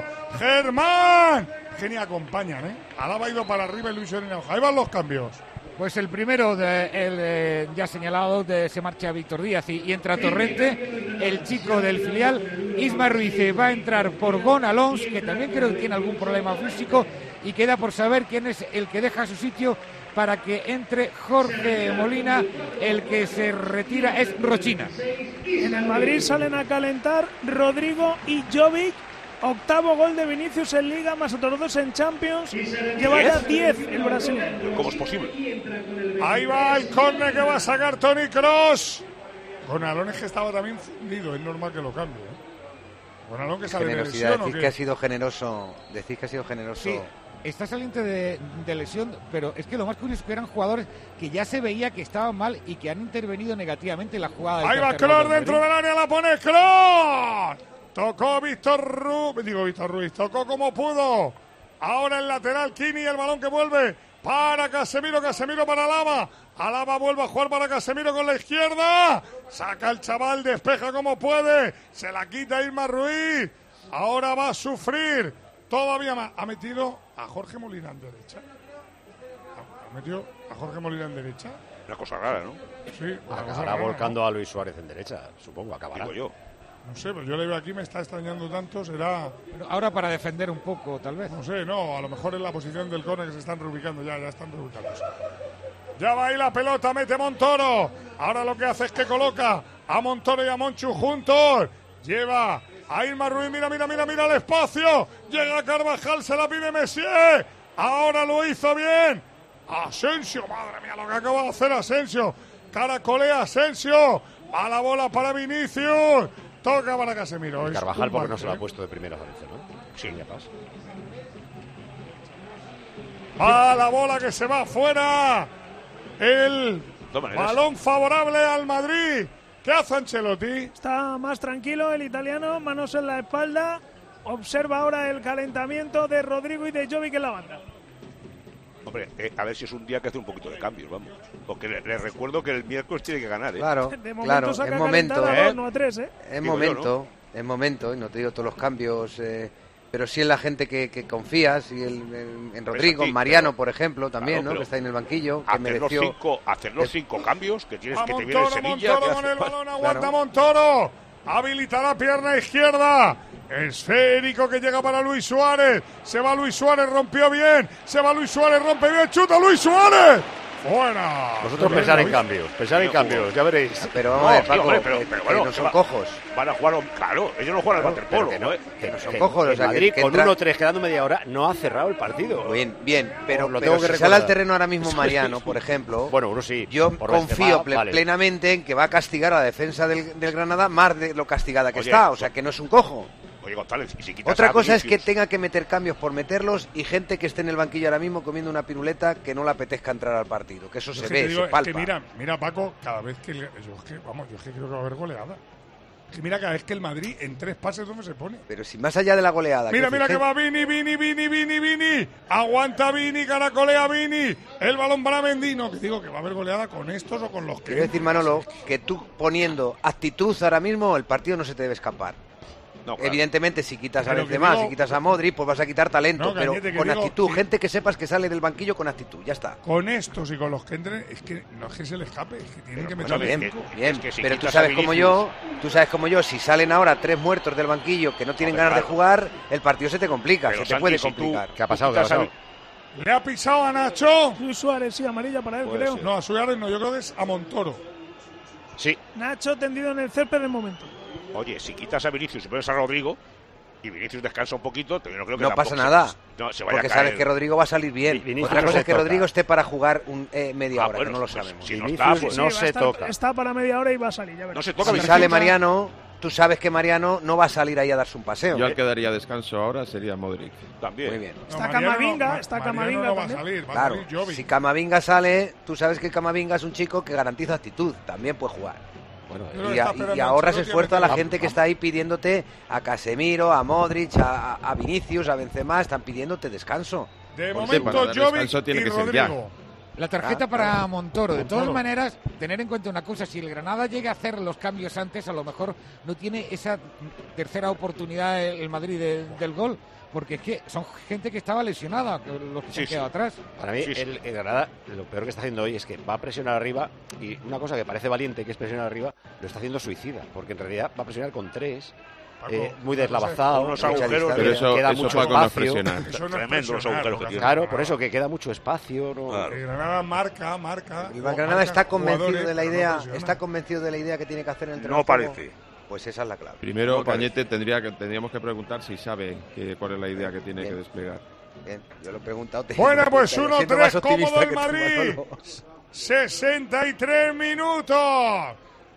Germán. Que ni acompañan, ¿eh? Alaba ha ido para arriba y Luis Suárez abajo. Ahí van los cambios. Pues el primero, de, el eh, ya señalado, de, se marcha Víctor Díaz y, y entra Torrente, el chico del filial. Isma Ruiz eh, va a entrar por Gon Alons, que también creo que tiene algún problema físico, y queda por saber quién es el que deja su sitio para que entre Jorge Molina. El que se retira es Rochina. En el Madrid salen a calentar Rodrigo y Jovic. Octavo gol de Vinicius en Liga, más otros dos en Champions. Lleva ya diez el brasileño. ¿Cómo es posible? Ahí va el córner que va a sacar Toni Kroos. Con Alones que estaba también fundido, es normal que lo cambie. ¿eh? Con Alon que sale de Generosidad, lesión, ¿o decís qué? que ha sido generoso, decís que ha sido generoso. Sí, está saliente de, de lesión, pero es que lo más curioso es que eran jugadores que ya se veía que estaban mal y que han intervenido negativamente en la jugada. del Ahí va tercer gol Kroos del dentro Madrid. del área, la pone Kroos. Tocó Víctor Ruiz, digo Víctor Ruiz, tocó como pudo. Ahora el lateral, Kini, el balón que vuelve para Casemiro, Casemiro para Alaba. Alaba vuelve a jugar para Casemiro con la izquierda. Saca el chaval, despeja como puede. Se la quita Isma Ruiz. Ahora va a sufrir. Todavía más. Ha metido a Jorge Molina en derecha. Ha metido a Jorge Molina en derecha. Una cosa rara, ¿no? Sí, una cosa Acabará rara, volcando ¿no? a Luis Suárez en derecha, supongo, acabará. Digo yo. No sé, pero yo le veo aquí, me está extrañando tanto, será... Pero ahora para defender un poco, tal vez. No sé, no, a lo mejor en la posición del córner que se están reubicando ya, ya están reubicándose. Ya va ahí la pelota, mete Montoro. Ahora lo que hace es que coloca a Montoro y a Monchu juntos. Lleva a Isma Ruiz, mira, mira, mira, mira el espacio. Llega Carvajal, se la pide Messier. Ahora lo hizo bien. Asensio, madre mía, lo que acaba de hacer Asensio. Caracolea Asensio. A la bola para Vinicius. Toca para Casemiro. Carvajal Es un porque no se lo ha marque, puesto de primera vez, ¿no? Sí, ya pasa. Va la bola que se va afuera. El balón favorable al Madrid. ¿Qué hace Ancelotti? Está más tranquilo el italiano, manos en la espalda. Observa ahora el calentamiento de Rodrigo y de Jovic en la banda. Hombre, eh, a ver si es un día que hace un poquito de cambios, vamos. Porque le, le recuerdo que el miércoles tiene que ganar, ¿eh? Claro, De momento claro, saca es momento, calentada ¿eh? dos, no a tres, ¿eh? Es Digo momento, yo, es momento, y no te digo todos los cambios, eh, pero sí en la gente que, que confías, y el, en, en Rodrigo, aquí, en Mariano, pero- por ejemplo, también, Claro, ¿no? pero Que está en el banquillo, que Hacer los, mereció... cinco, hacer los cinco cambios que tienes A que te viene el Montoro, Sevilla. Montoro que con hace- el balón, aguanta Claro. Montoro. Habilita la pierna izquierda. Esférico que llega para Luis Suárez. Se va Luis Suárez, rompió bien. Se va Luis Suárez, rompe bien. Chuta Luis Suárez. Fuera. Vosotros pensar en cambios, pensar en cambios, ya veréis. Pero vamos No, a ver, tío, Paco, hombre, pero, pero- pero que bueno, no son va- cojos. Van a jugar, claro, ellos no juegan al waterpolo. que no, que no son que cojos, el o sea, que- Madrid que con entra- uno tres quedando media hora no ha cerrado el partido. Bien, bien, pero, lo pero tengo que si recordar. sale al terreno ahora mismo Mariano, por ejemplo, Bueno, uno sí. yo por confío Benzema, ple- vale. plenamente en que va a castigar a la defensa del, del Granada más de lo castigada que Oye, está, o sea, que no es un cojo. Oye, González, y si quitas Otra a cosa es que Vinicius, tenga que meter cambios por meterlos y gente que esté en el banquillo ahora mismo comiendo una piruleta que no le apetezca entrar al partido, que eso Yo se es que ve, te digo, se es palpa. que mira, mira Paco, cada vez que el- yo es que vamos, yo es que creo que va a haber goleada. Es que mira cada vez que el Madrid en tres pases dónde se pone. Pero si más allá de la goleada. Mira, quiero mira que decir, va Vini, Vini, Vini, Vini, Vini. Aguanta Vini, caracolea Vini. El balón para Mendino, que digo que va a haber goleada con estos o con los que. Quiero decir, Manolo, que tú poniendo actitud ahora mismo, el partido no se te debe escapar. No, claro. Evidentemente, si quitas a Pero que Benzema, digo- si quitas a Modric, pues vas a quitar talento, No, pero Cañete, que con digo, actitud. sí. Gente que sepas que sale del banquillo con actitud, ya está. Con estos y con los que entren, es que no es que se le escape, es que tienen que Bueno, meter bien, cinco. bien, es que si pero tú quitas sabes a como Vinicius- yo, tú sabes como yo, si salen ahora tres muertos del banquillo que no tienen Hombre, ganas de claro. jugar, el partido se te complica, Pero, se te Santi, puede si tú- complicar. ¿Qué ha pasado? ¿Qué ha quitas a pasado? Le ha pisado a Nacho. Luis Suárez, sí, amarilla para él, Puede creo. ser. No, a Suárez no, yo creo que es a Montoro. Sí. Nacho tendido en el césped de momento. Oye, si quitas a Vinicius y pones a Rodrigo y Vinicius descansa un poquito, yo no creo que No tampoco pasa se- nada, no, se vaya porque a caer. sabes que Rodrigo va a salir bien. Vinicius Otra no cosa se es que toca. Rodrigo esté para jugar un, eh, media Ah, hora, bueno, que no lo pues, sabemos. si no Vinicius está, pues no va a se estar- toca. Está para media hora y va a salir, ya verás. no se toca. Si Vinicius. sale Mariano, tú sabes que Mariano no va a salir ahí a darse un paseo. Yo ¿eh? al que daría descanso ahora sería Modric. También. Muy bien. Está Mariano no- Camavinga, Ma- está Mariano Camavinga no va a también. salir, va a Claro, salir Jovic. si Camavinga sale, tú sabes que Camavinga es un chico que garantiza actitud, también puede jugar. Bueno, Yo creo que Y, está a- y esperando ahorras Ancelotti a esfuerzo a la meter- gente que está ahí pidiéndote a Casemiro, a Modric, a, a Vinicius, a Benzema, están pidiéndote descanso. De Pues momento, para dar Jovic descanso tiene y que ser ya. Rodrigo. La tarjeta Ah, para Montoro. De todas Montoro. maneras, tener en cuenta una cosa, si el Granada llega a hacer los cambios antes, a lo mejor no tiene esa tercera oportunidad el el Madrid de- del gol, porque es que son gente que estaba lesionada, los que se Sí, han sí. quedado atrás. Para mí, Sí, sí. El, el Granada, lo peor que está haciendo hoy es que va a presionar arriba y una cosa que parece valiente, que es presionar arriba, lo está haciendo suicida, porque en realidad va a presionar con tres, Paco, eh, muy no sé, deslavazado, unos mucha agujeros, distancia, Pero eso, queda eso mucho Paco no es espacio. presionar. Eso no es Tremendos los presionar, agujeros lo que hace tiene. Claro, Granada. por eso que queda mucho espacio. ¿no? Claro. El Granada marca, marca. El o Granada marca está convencido jugadores, de la pero no idea, presiona. está convencido de la idea que tiene que hacer en el terreno No de juego. parece. Pues esa es la clave. Primero, No parece. Pañete, tendría que, tendríamos que preguntar si sabe que, cuál es la idea que tiene Bien. que desplegar. Bien, yo lo he preguntado. te- Bueno, pues siendo uno tres más optimista cómodo el que tú, Madrid. Manolo. sesenta y tres minutos.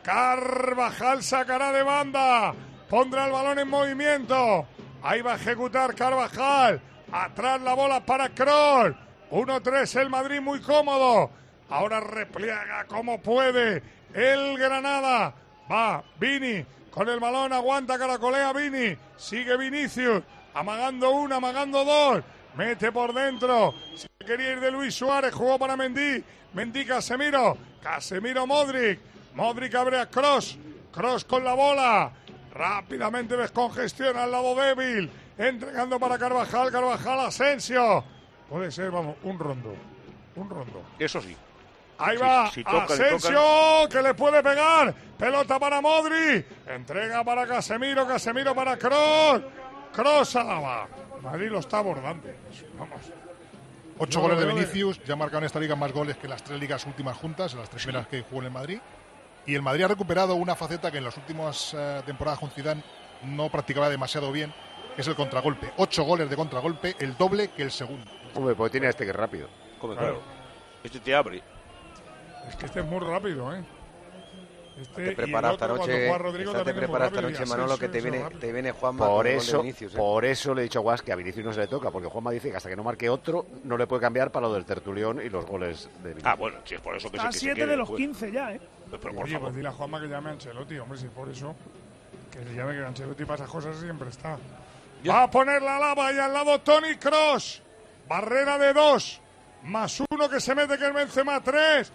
Carvajal sacará de banda. Pondrá el balón en movimiento. Ahí va a ejecutar Carvajal. Atrás la bola para Kroos. uno tres el Madrid muy cómodo. Ahora repliega como puede el Granada. Va Vini con el balón. Aguanta, caracolea Vini. Sigue Vinicius. Amagando una, amagando dos. Mete por dentro. Se quería ir de Luis Suárez. Jugó para Mendy. Mendy Casemiro. Casemiro Modric. Modric abre a Kroos. Kroos con la bola. Rápidamente descongestiona al lado débil. Entregando para Carvajal. Carvajal Asensio. Puede ser, vamos, un rondo. Un rondo. Eso sí. Ahí Si- va si toca, le Asensio, que le puede pegar. Pelota para Modri. Entrega para Casemiro. Casemiro para Kroos. Kroos Alaba. Madrid lo está abordando. Vamos. Ocho Yo goles lo de veo Vinicius, ya ha marcado en esta liga más goles que las tres ligas últimas juntas, en las tres primeras que jugó en el Madrid. Y el Madrid ha recuperado una faceta que en las últimas eh, temporadas con Zidane no practicaba demasiado bien, que es el contragolpe. Ocho goles de contragolpe, el doble que el segundo. Hombre, pues tiene este que es rápido. Come, Claro. claro. Este te abre. Es que este es muy rápido, ¿eh? Este, Te y preparas el esta otro, cuando noche, juega Rodrigo, estate también es muy preparado esta rápido, y noche, Manolo, que Asensio te es viene, rápido. te viene Juanma Por con el gol de eso, Vinicius, ¿eh? por eso le he dicho a Guas que a Vinicius no se le toca, porque Juanma dice que hasta que no marque otro, no le puede cambiar para lo del tertulión y los goles de Vinicius. Ah, bueno, si es por eso que Está se, que se siete quede, de los pues. quince ya, ¿eh? Pero por Oye, favor. pues dile a Juanma que llame a Ancelotti, hombre, si por eso. Que le llame, que Ancelotti para esas cosas siempre está. Va a poner la lava y al lado Toni Kroos. Barrera de dos. Más uno que se mete, que el Benzema, tres.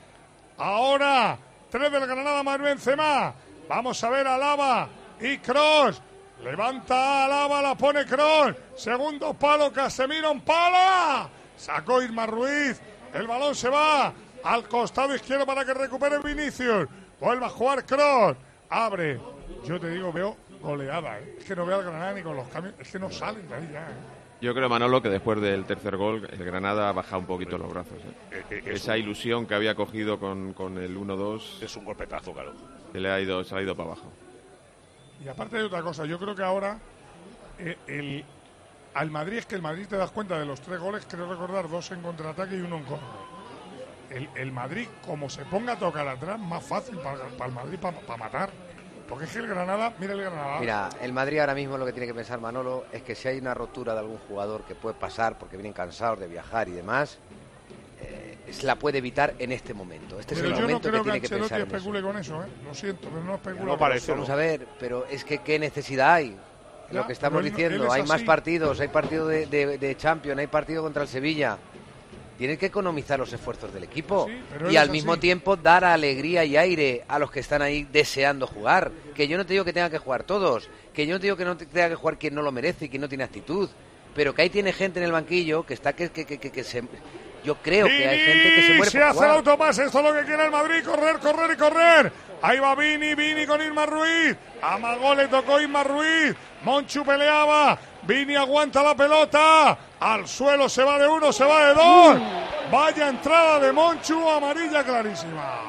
Ahora, tres del Granada más Benzema. Vamos a ver a Lava y Kroos. Levanta a Lava, la pone Kroos. Segundo palo, Casemiro en pala. Sacó Isma Ruiz. El balón se va al costado izquierdo para que recupere Vinicius. Vuelve a jugar Kroos. Abre. Yo te digo, veo goleada, ¿eh? Es que no veo al Granada ni con los cambios. Es que no salen de ahí ya, ¿eh? Yo creo, Manolo, que después del tercer gol el Granada ha bajado un poquito los brazos. ¿eh? Eh, eh, Esa un... ilusión que había cogido con, con el uno dos... Es un golpetazo, claro. Se le ha ido, se ha ido para abajo. Y aparte de otra cosa, yo creo que ahora eh, el, al Madrid, es que el Madrid te das cuenta de los tres goles, creo recordar, dos en contraataque y uno en córner. El, el Madrid, como se ponga a tocar atrás, más fácil para, para el Madrid para pa matar. Porque es que el Granada, mira el Granada. Mira, el Madrid ahora mismo lo que tiene que pensar, Manolo, es que si hay una rotura de algún jugador que puede pasar porque vienen cansados de viajar y demás, eh, se la puede evitar en este momento. Este pero es el yo momento no creo que, que tiene que pensar Ancelotti especule con eso, ¿eh? Lo siento, pero no especula. No parece, vamos a ver, pero es que qué necesidad hay. Ya, lo que estamos él, diciendo, él hay más partidos, hay partido de, de, de Champions, hay partido contra el Sevilla. Tienes que economizar los esfuerzos del equipo sí, y al mismo así. tiempo dar alegría y aire a los que están ahí deseando jugar. Que yo no te digo que tengan que jugar todos, que yo no te digo que no tenga que jugar quien no lo merece y quien no tiene actitud, pero que ahí tiene gente en el banquillo que está que, que, que, que, que se... Yo creo que hay gente que se muere se por hace jugar. el autopase, esto es lo que quiere el Madrid, correr, correr y correr. Ahí va Vini, Vini con Isma Ruiz. Amagó, le tocó Isma Ruiz. Monchu peleaba. Vini aguanta la pelota. Al suelo se va de uno, se va de dos. Vaya entrada de Monchu, amarilla clarísima.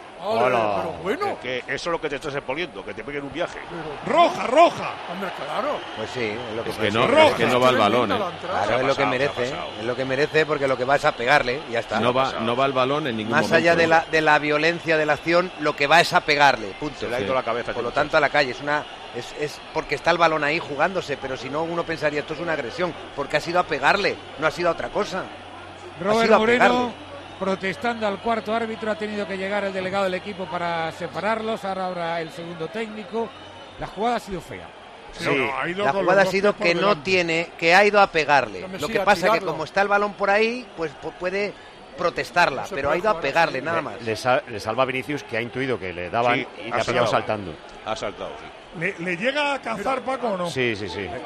Hola. Pero bueno. Es que eso es lo que te estás exponiendo, que te peguen un viaje. Pero roja, roja. Hombre, claro. Pues sí, es lo que, es que, no, es que no va el balón. ¿eh? Claro, es lo que merece. Es lo que merece porque lo que va es a pegarle y ya está. No va, no va el balón en ningún Más momento. Más allá de la, de la violencia de la acción, lo que va es a pegarle. Punto. Se le ha ido la cabeza. Por lo tanto, a la calle. Es una... Es, es porque está el balón ahí jugándose, pero si no uno pensaría esto es una agresión, porque ha sido a pegarle, no ha sido a otra cosa. Robert Moreno protestando al cuarto árbitro, ha tenido que llegar el delegado del equipo para separarlos, ahora habrá el segundo técnico. La jugada ha sido fea. Sí, no, ha ido la jugada ha sido que no tiene, que ha ido a pegarle. Lo que pasa es que como está el balón por ahí, pues puede protestarla, no pero ha ido a pegarle, nada más. Le, le salva a Vinicius, que ha intuido que le daban sí, y le ha pillado saltando. Ha saltado, sí. ¿Le, ¿Le llega a cazar Paco o no? Sí, sí, sí.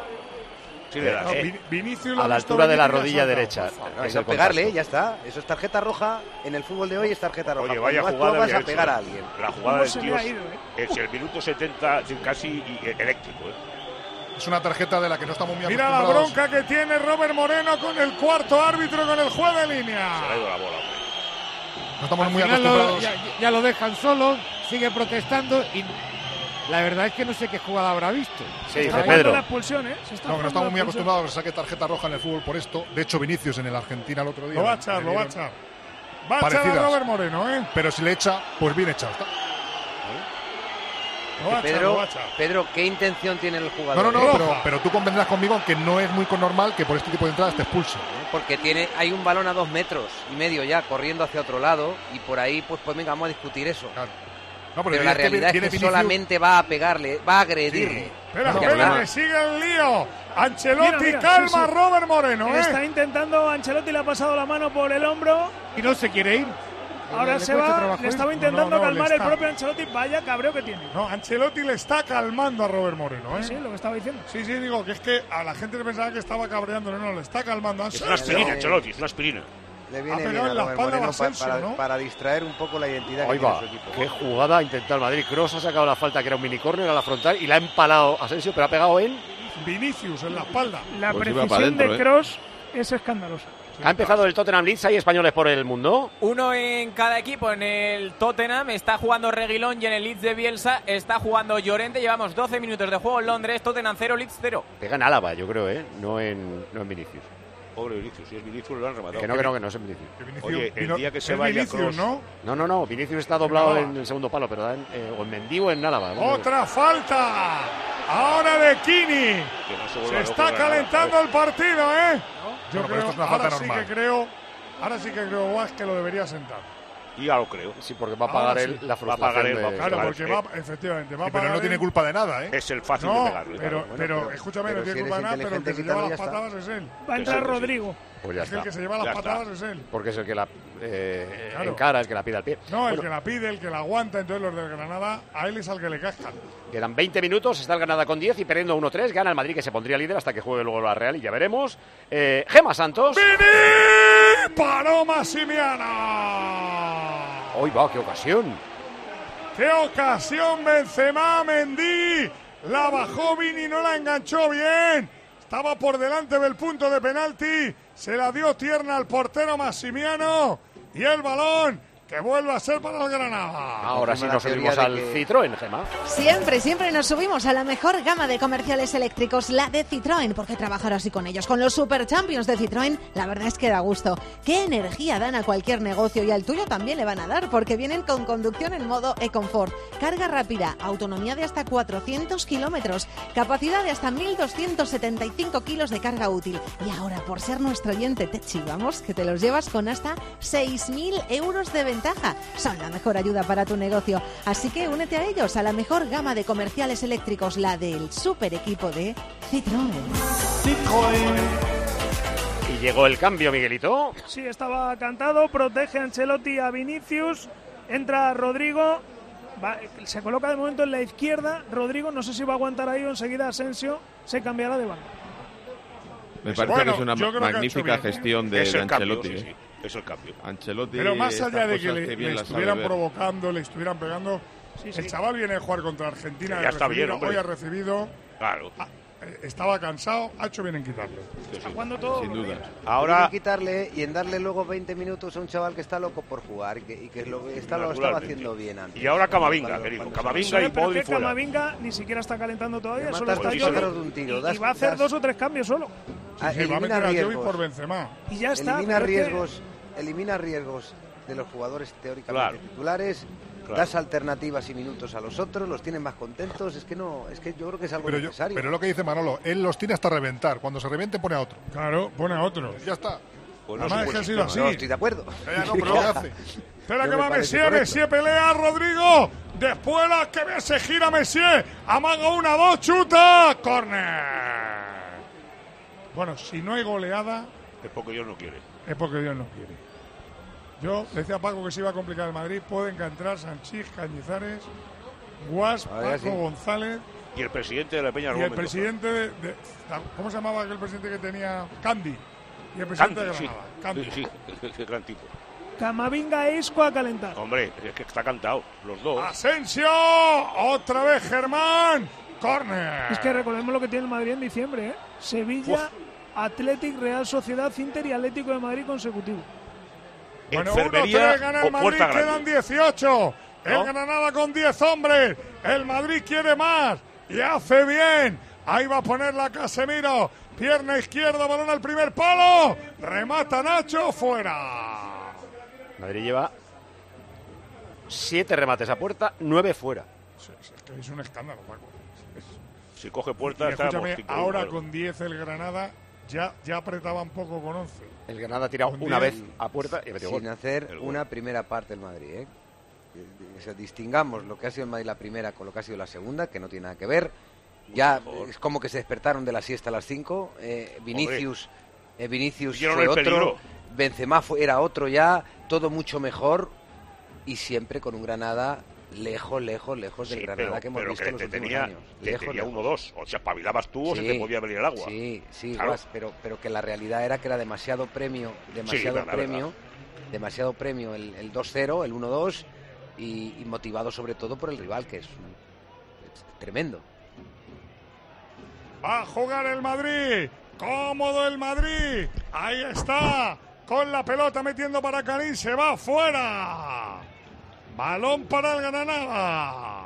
sí le da, no, eh. Vinicius a la altura de la rodilla derecha. No, es a pegarle, ya está. Eso es tarjeta roja. En el fútbol de hoy es tarjeta roja. Oye, vaya Cuando jugada vas a pegar a alguien. La jugada del tío es, ido, eh? es el minuto setenta casi eléctrico. ¿eh? Es una tarjeta de la que no estamos muy Mira acostumbrados. Mira la bronca que tiene Robert Moreno con el cuarto árbitro, con el juez de línea. Se le ha ido la bola, hombre. No estamos Al muy final acostumbrados. Lo, ya, ya lo dejan solo, sigue protestando y la verdad es que no sé qué jugada habrá visto. Sí, está Pedro. La expulsión, ¿eh? Se está no, que no estamos muy acostumbrados a que saque tarjeta roja en el fútbol por esto. De hecho, Vinicius en el Argentina el otro día. Lo va a echar, lo va a echar. Va a echar a Robert Moreno, ¿eh? Pero si le echa, pues bien echado está. Lo va a echar, Pedro, lo va a echar. Pedro, ¿qué intención tiene el jugador? No, no, no, pero, pero tú convendrás conmigo que no es muy normal que por este tipo de entradas te expulse. Porque tiene, hay un balón a dos metros y medio ya corriendo hacia otro lado y por ahí, pues, pues venga, vamos a discutir eso. Claro. No, pero, pero la realidad es que Vinicius solamente va a pegarle, va a agredirle. Sí. Espera, no, espera, que sigue el lío. Ancelotti mira, mira, calma sí, sí. a Robert Moreno. ¿eh? Está intentando, Ancelotti le ha pasado la mano por el hombro y no se quiere ir. Ahora le se va, le estaba intentando no, no, calmar el propio Ancelotti, vaya cabreo que tiene. No, Ancelotti le está calmando a Robert Moreno, ¿eh? Sí, sí, lo que estaba diciendo. Sí, sí, digo que es que a la gente le pensaba que estaba cabreando, no, no, le está calmando. Es una aspirina, Ancelotti, es una aspirina. Le viene bien a Robert Moreno Asensio, para, ¿no? para distraer un poco la identidad Ahí que va. tiene su equipo. Qué jugada ha intentado el Madrid. Kroos ha sacado la falta que era un mini-córner a la frontal y la ha empalado a Asensio, pero ha pegado en Vinicius en la espalda. La pues precisión adentro, de ¿eh? Kroos es escandalosa. Ha empezado el Tottenham Leeds, hay españoles por el mundo. Uno en cada equipo. En el Tottenham está jugando Reguilón y en el Leeds de Bielsa está jugando Llorente. Llevamos doce minutos de juego en Londres. Tottenham cero, Leeds cero. Pega en Álava, yo creo, ¿eh? No en, no en Vinicius. Pobre Vinicius, si es Vinicius lo han rematado. Que no, que no, que no es en Vinicius. Vinicius Oye, el día que se es vaya Vinicius, Kroos, ¿no? No, no, no. Vinicius está doblado en el segundo palo, pero en, eh, o en Mendy o en Álava. Otra falta. Ahora de Kini. No se, se está calentando nada, el partido, ¿eh? ¿no? Yo bueno, creo, esto es una ahora falta sí normal. que creo, ahora sí que creo Guas que lo debería sentar. Y ya lo creo. Sí, porque va a pagar él sí. la frustración. Va a pagar él, de... Claro, vale, porque eh. va, efectivamente, va a sí, pagar pero no él. tiene culpa de nada, ¿eh? Es el fácil no, de pegarle. pero, claro. pero, Bueno, pero escúchame, pero no tiene si culpa de nada, pero el que se lleva las patadas es él. Va a entrar Rodrigo. Pues ya es está. el que se lleva las ya patadas está. es él. Porque es el que la eh, claro. encara, el que la pide al pie. No, bueno, el que la pide, el que la aguanta, entonces los del Granada, a él es al que le cascan. Quedan veinte minutos, está el Granada con diez y perdiendo uno tres, gana el Madrid que se pondría líder hasta que juegue luego la Real y ya veremos. Eh, Gema Santos. ¡Vini! ¡Paró Massimiana! ¡Hoy va, qué ocasión! ¡Qué ocasión! Benzema, Mendy. La bajó Vini, no la enganchó bien. estaba por delante del punto de penalti, se la dio tierna al portero Massimiano y el balón que vuelve a ser para el Granada. Ahora sí nos subimos al que... Citroën, Gemma. Siempre, siempre nos subimos a la mejor gama de comerciales eléctricos, la de Citroën, porque trabajar así con ellos, con los Super Champions de Citroën, la verdad es que da gusto. Qué energía dan a cualquier negocio y al tuyo también le van a dar, porque vienen con conducción en modo e-confort, carga rápida, autonomía de hasta cuatrocientos kilómetros, capacidad de hasta mil doscientos setenta y cinco kilos de carga útil. Y ahora, por ser nuestro oyente, te chivamos que te los llevas con hasta seis mil euros de ventaja. Son la mejor ayuda para tu negocio. Así que únete a ellos, a la mejor gama de comerciales eléctricos, la del super equipo de Citroën. Citroën. Y llegó el cambio, Miguelito. Sí, estaba cantado. Protege Ancelotti a Vinicius. Entra Rodrigo. Va, se coloca de momento en la izquierda. Rodrigo, no sé si va a aguantar ahí o enseguida Asensio se cambiará de banda. Me parece bueno, que es una magnífica gestión de, de Ancelotti. Cambio, sí, sí. Es el cambio. Ancelotti. Pero más allá de que le, que le estuvieran provocando, le estuvieran pegando, sí, sí. El chaval viene a jugar contra Argentina. Sí, ya está bien, hoy ha recibido. Claro. A, estaba cansado, ha hecho bien en quitarle. Sí, sí. Cuando todo, sin duda. Ahora en quitarle y en darle luego veinte minutos a un chaval que está loco por jugar y que, y que lo, está, lo estaba haciendo bien antes. Y ahora Camavinga, que digo, Camavinga y Modric fuera. Camavinga ni siquiera está calentando todavía, solo está yo, de un tiro, y, das, y va a hacer das, dos o tres cambios solo. Ah, sí, va a meter a Jovic por Benzema. Y ya está. Elimina riesgos, que... elimina riesgos de los jugadores teóricamente claro. titulares. Claro. Das alternativas y minutos a los otros, los tienen más contentos, es que no, es que yo creo que es algo pero necesario. Yo, pero lo que dice Manolo, él los tiene hasta reventar, cuando se reviente pone a otro. Claro, pone a otro. Ya está. Pues no, es que ha sido así. No, estoy de acuerdo. Ya, no, pero lo que hace. Espera que va Messier, Messier pelea, Rodrigo, después la que ve, se gira Messier, amaga una, dos, chuta, córner. Bueno, si no hay goleada... Es porque Dios no quiere. Es porque Dios no quiere. Yo decía a Paco que se iba a complicar el Madrid. Pueden entrar Sanchís, Cañizares, Guas, Paco sí. González. Y el presidente de la Peña. Y el presidente de, de. ¿Cómo se llamaba aquel presidente que tenía? Candy. Y el presidente Candy, de Granada. Sí, Candy. sí, sí, qué gran tipo. Camavinga e Isco a calentar. Hombre, es que está cantado, los dos. Asensio, otra vez Germán. Córner. Es que recordemos lo que tiene el Madrid en diciembre, ¿eh? Sevilla, Uf. Athletic, Real Sociedad, Inter y Atlético de Madrid consecutivo. Bueno, uno tres gana el Madrid, quedan dieciocho. ¿No? El Granada con diez hombres. El Madrid quiere más y hace bien. Ahí va a poner la Casemiro. Pierna izquierda, balón al primer palo. Remata Nacho, fuera. Madrid lleva siete remates a puerta, nueve fuera. Sí, sí, es que es un escándalo, Paco. Si coge puerta, y escúchame, cinco, ahora claro. Con diez el Granada ya, ya apretaba un poco con once. El Granada ha tirado una vez a puerta y metió sin gol. hacer una primera parte el Madrid, ¿eh? O sea, distingamos lo que ha sido el Madrid la primera con lo que ha sido la segunda, que no tiene nada que ver. Ya es como que se despertaron de la siesta a las cinco. Eh, Vinicius, eh, Vinicius fue otro. Peligro. Benzema fue, era otro ya. Todo mucho mejor y siempre con un Granada lejos, lejos, lejos del sí, Granada pero, que hemos pero visto que los te últimos tenía, años. Te lejos, tenía lejos. uno dos. O sea, espabilabas tú sí, o se te podía venir el agua. Sí, sí, claro. Guas, pero, pero que la realidad era que era demasiado premio, demasiado sí, verdad, premio, verdad. demasiado premio el, el dos cero, el uno dos y, y motivado sobre todo por el rival, que es, es tremendo. Va a jugar el Madrid, cómodo el Madrid, ahí está, con la pelota metiendo para Karim, se va fuera. Balón para el Granada.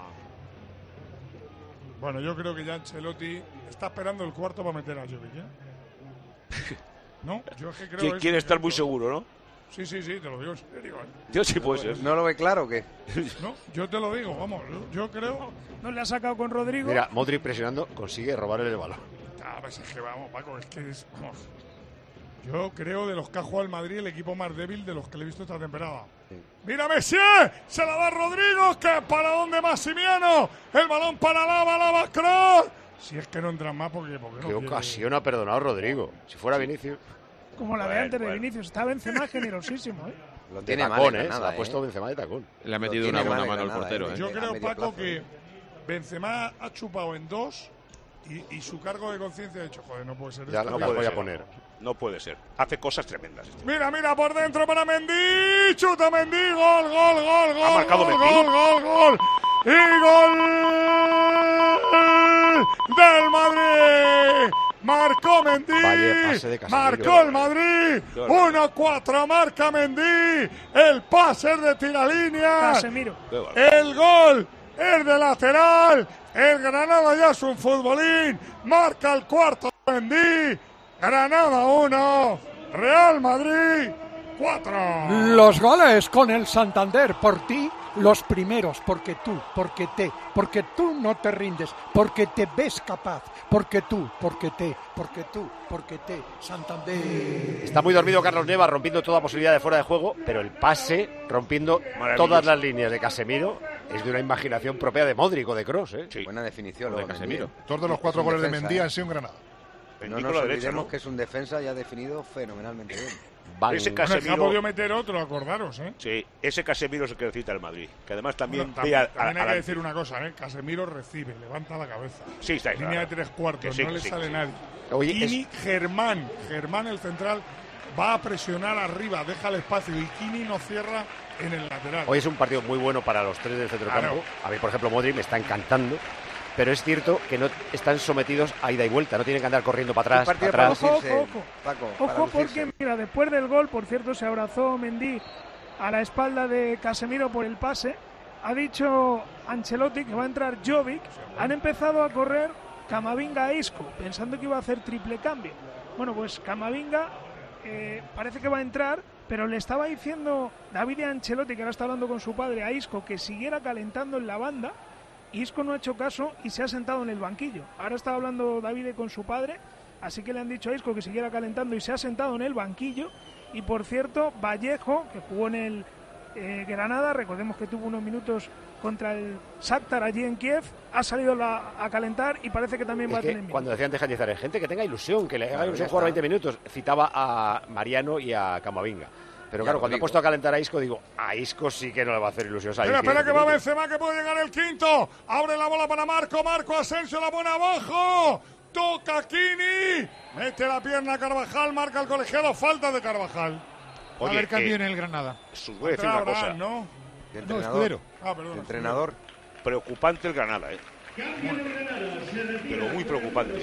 Bueno, yo creo que ya Ancelotti está esperando el cuarto para meter a Jovic, ¿eh? No, yo es que creo que quiere estar muy seguro, ¿no? Sí, sí, sí, te lo digo en serio. Yo sí puede ser. ¿No lo ve claro o qué? No, yo te lo digo, vamos, yo, yo creo... No le ha sacado con Rodrigo. Mira, Modric presionando, consigue robarle el balón. Ah, pues es que vamos, Paco, es que es... Vamos. Yo creo de los que ha jugado el Madrid el equipo más débil de los que le he visto esta temporada. Sí. ¡Mira Messier! ¡Se la da Rodrigo! ¡Que para dónde Massimiano! ¡El balón para Lava, Lava, Kroos! Si es que no entran más porque... porque Qué no ocasión quiere... ha perdonado Rodrigo. Si fuera Vinicius... Como la de antes de Vinicius. Está Benzema generosísimo, ¿eh? Lo tiene de tacón, mal ¿eh? Granada, Se la ha ¿eh? puesto Benzema de tacón. Le ha metido una buena mano al portero, ¿eh? Yo creo, Paco, plazo, que ¿eh? Benzema ha chupado en dos y, y su cargo de conciencia ha dicho, joder, no puede ser ya esto. No, no voy puede a ser. poner. No puede ser. Hace cosas tremendas. Este. Mira, mira, por dentro para Mendy. Chuta Mendy. Gol, gol, gol, gol. Ha marcado gol, Mendy. Gol, gol, gol. Y gol del Madrid. Marcó Mendy. Vaya pase de Casemiro. Marcó el Madrid. uno cuatro marca Mendy. El pase es de tiralínea. Casemiro. El gol es de lateral. El Granada ya es un futbolín. Marca el cuarto Mendy. Granada uno. Real Madrid cuatro. Los goles con el Santander, por ti, los primeros, porque tú, porque te, porque tú no te rindes, porque te ves capaz, porque tú, porque te, porque tú, porque te, Santander. Está muy dormido Carlos Neva, rompiendo toda posibilidad de fuera de juego, pero el pase, rompiendo todas las líneas de Casemiro, es de una imaginación propia de Modric o de Kroos, ¿eh? Sí. Buena definición lo de Casemiro. Dos de los cuatro Es un goles de defensa, Mendy ¿eh? han sido en Granada. No nos olvidemos que es un defensa ya definido fenomenalmente bien. Vale. Ese Bueno, se ha Casemiro, podido meter otro, acordaros, ¿eh? sí, ese Casemiro es el que necesita el Madrid. Que además también Bueno, ve a, también, también a- hay a- que decir una cosa, ¿eh? Casemiro recibe, levanta la cabeza. Sí, está Línea claro. de tres cuartos, Que sí, no que le sí, sale que sí. nadie. Oye, Kini, Germán, Germán el central, va a presionar arriba, deja el espacio y Kini no cierra en el lateral. Hoy es un partido muy bueno para los tres del centrocampo. Claro. A mí, por ejemplo, Modric me está encantando. Pero es cierto que no están sometidos a ida y vuelta, no tienen que andar corriendo para atrás, partido para para atrás. lucirse, Ojo, ojo. Paco, para Ojo lucirse. porque, mira, después del gol, por cierto, se abrazó Mendy a la espalda de Casemiro por el pase. Ha dicho Ancelotti que va a entrar Jovic. Han empezado a correr Camavinga e Isco, pensando que iba a hacer triple cambio. Bueno, pues Camavinga eh, parece que va a entrar, pero le estaba diciendo David Ancelotti, que ahora está hablando con su padre, a Isco, que siguiera calentando en la banda. Isco no ha hecho caso y se ha sentado en el banquillo. Ahora está hablando David con su padre, así que le han dicho a Isco que siguiera calentando y se ha sentado en el banquillo. Y por cierto, Vallejo, que jugó en el eh, Granada, recordemos que tuvo unos minutos contra el Shakhtar allí en Kiev, ha salido la, a calentar y parece que también Es va que a tener minutos. cuando decían dejar de hacer gente que tenga ilusión, que le haga Claro, ilusión ya jugar está. veinte minutos, citaba a Mariano y a Camavinga. Pero Y a claro, cuando ha Rodrigo. puesto a calentar a Isco, digo, a Isco sí que no le va a hacer ilusión salir Espera, espera quince que va minutos. Benzema, que puede llegar el quinto. Abre la bola para Marco, Marco Asensio, la pone abajo. Toca Kini. Mete la pierna Carvajal, marca el colegiado, falta de Carvajal. Va a Oye, haber cambio eh, en el Granada. Sus- voy a decir una Entra cosa. Abraham, ¿no? De No, entrenador. Escudero. Ah, perdón. De entrenador. Preocupante el Granada, ¿eh? Pero muy preocupante.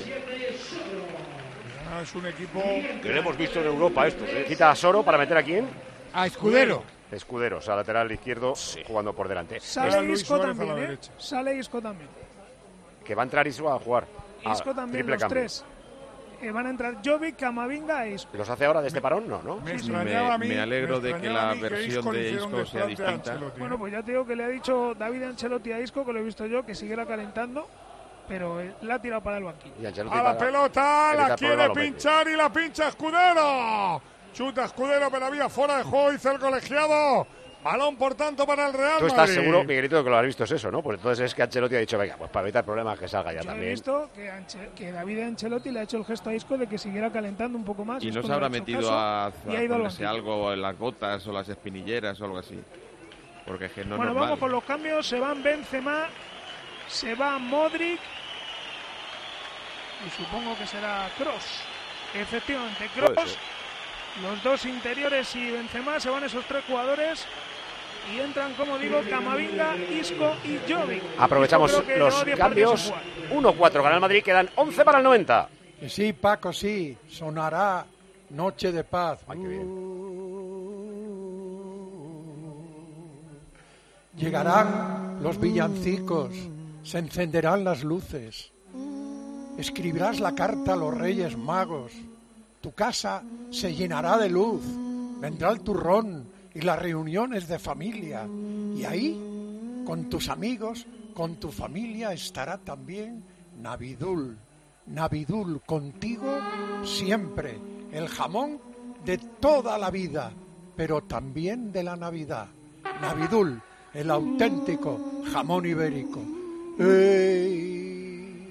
Ah, es un equipo. Que lo hemos visto en Europa estos, ¿eh? Quita a Soro para meter a quién? A Escudero. Escudero, o sea, lateral izquierdo, jugando por delante. Era Sale Luis Isco Suárez a la también, ¿eh? derecha. Sale Isco también. Que va a entrar Isco a jugar. Ah, Isco también, triple los cambio. tres. Eh, van a entrar Jovic, Camavinga e Isco. ¿Los hace ahora de este parón? No, ¿no? Me Me, extrañaba a mí. me alegro me de que extrañaba la a mí versión Isco le de hicieron Isco sea desplante a distinta. Ancelotti, ¿eh? Bueno, pues ya te digo que le ha dicho David Ancelotti a Isco, que lo he visto yo, que siguiera calentando, pero él la ha tirado para el banquillo. Y Ancelotti A la para pelota, evitar la quiere problemas, lo mete. pinchar y la pincha Escudero. Chuta Escudero, pero había fuera de juego, dice el colegiado. Balón, por tanto, para el Real Tú estás Madrid. seguro, Miguelito, de que lo has visto es eso, ¿no? Pues entonces es que Ancelotti ha dicho, venga, pues para evitar problemas que salga ya Yo he también. visto que, Anche- que David Ancelotti le ha hecho el gesto a Isco de que siguiera calentando un poco más. Y Isco no se le habrá ha hecho metido caso a, a y ha ido al ponerse banquillo. algo en las botas o las espinilleras o algo así. Porque es que no es Bueno, normal. vamos con los cambios. Se van Benzema, se va Modric y supongo que será Kroos. Efectivamente, Puede Kroos. ser. Los dos interiores y Benzema, se van esos tres jugadores y entran, como digo, Camavinga, Isco y Jovic. Aprovechamos Isco creo que los lleva diez partidos cambios. sin jugar. uno cuatro gana el Madrid, quedan once para el noventa. Y sí, Paco, sí, sonará Noche de Paz. Ay, qué bien. Llegarán los villancicos, se encenderán las luces. Escribirás la carta a los Reyes Magos. Tu casa se llenará de luz. Vendrá el turrón y las reuniones de familia. Y ahí, con tus amigos, con tu familia, estará también Navidul. Navidul, contigo siempre. El jamón de toda la vida, pero también de la Navidad. Navidul, el auténtico jamón ibérico. ¡Ey!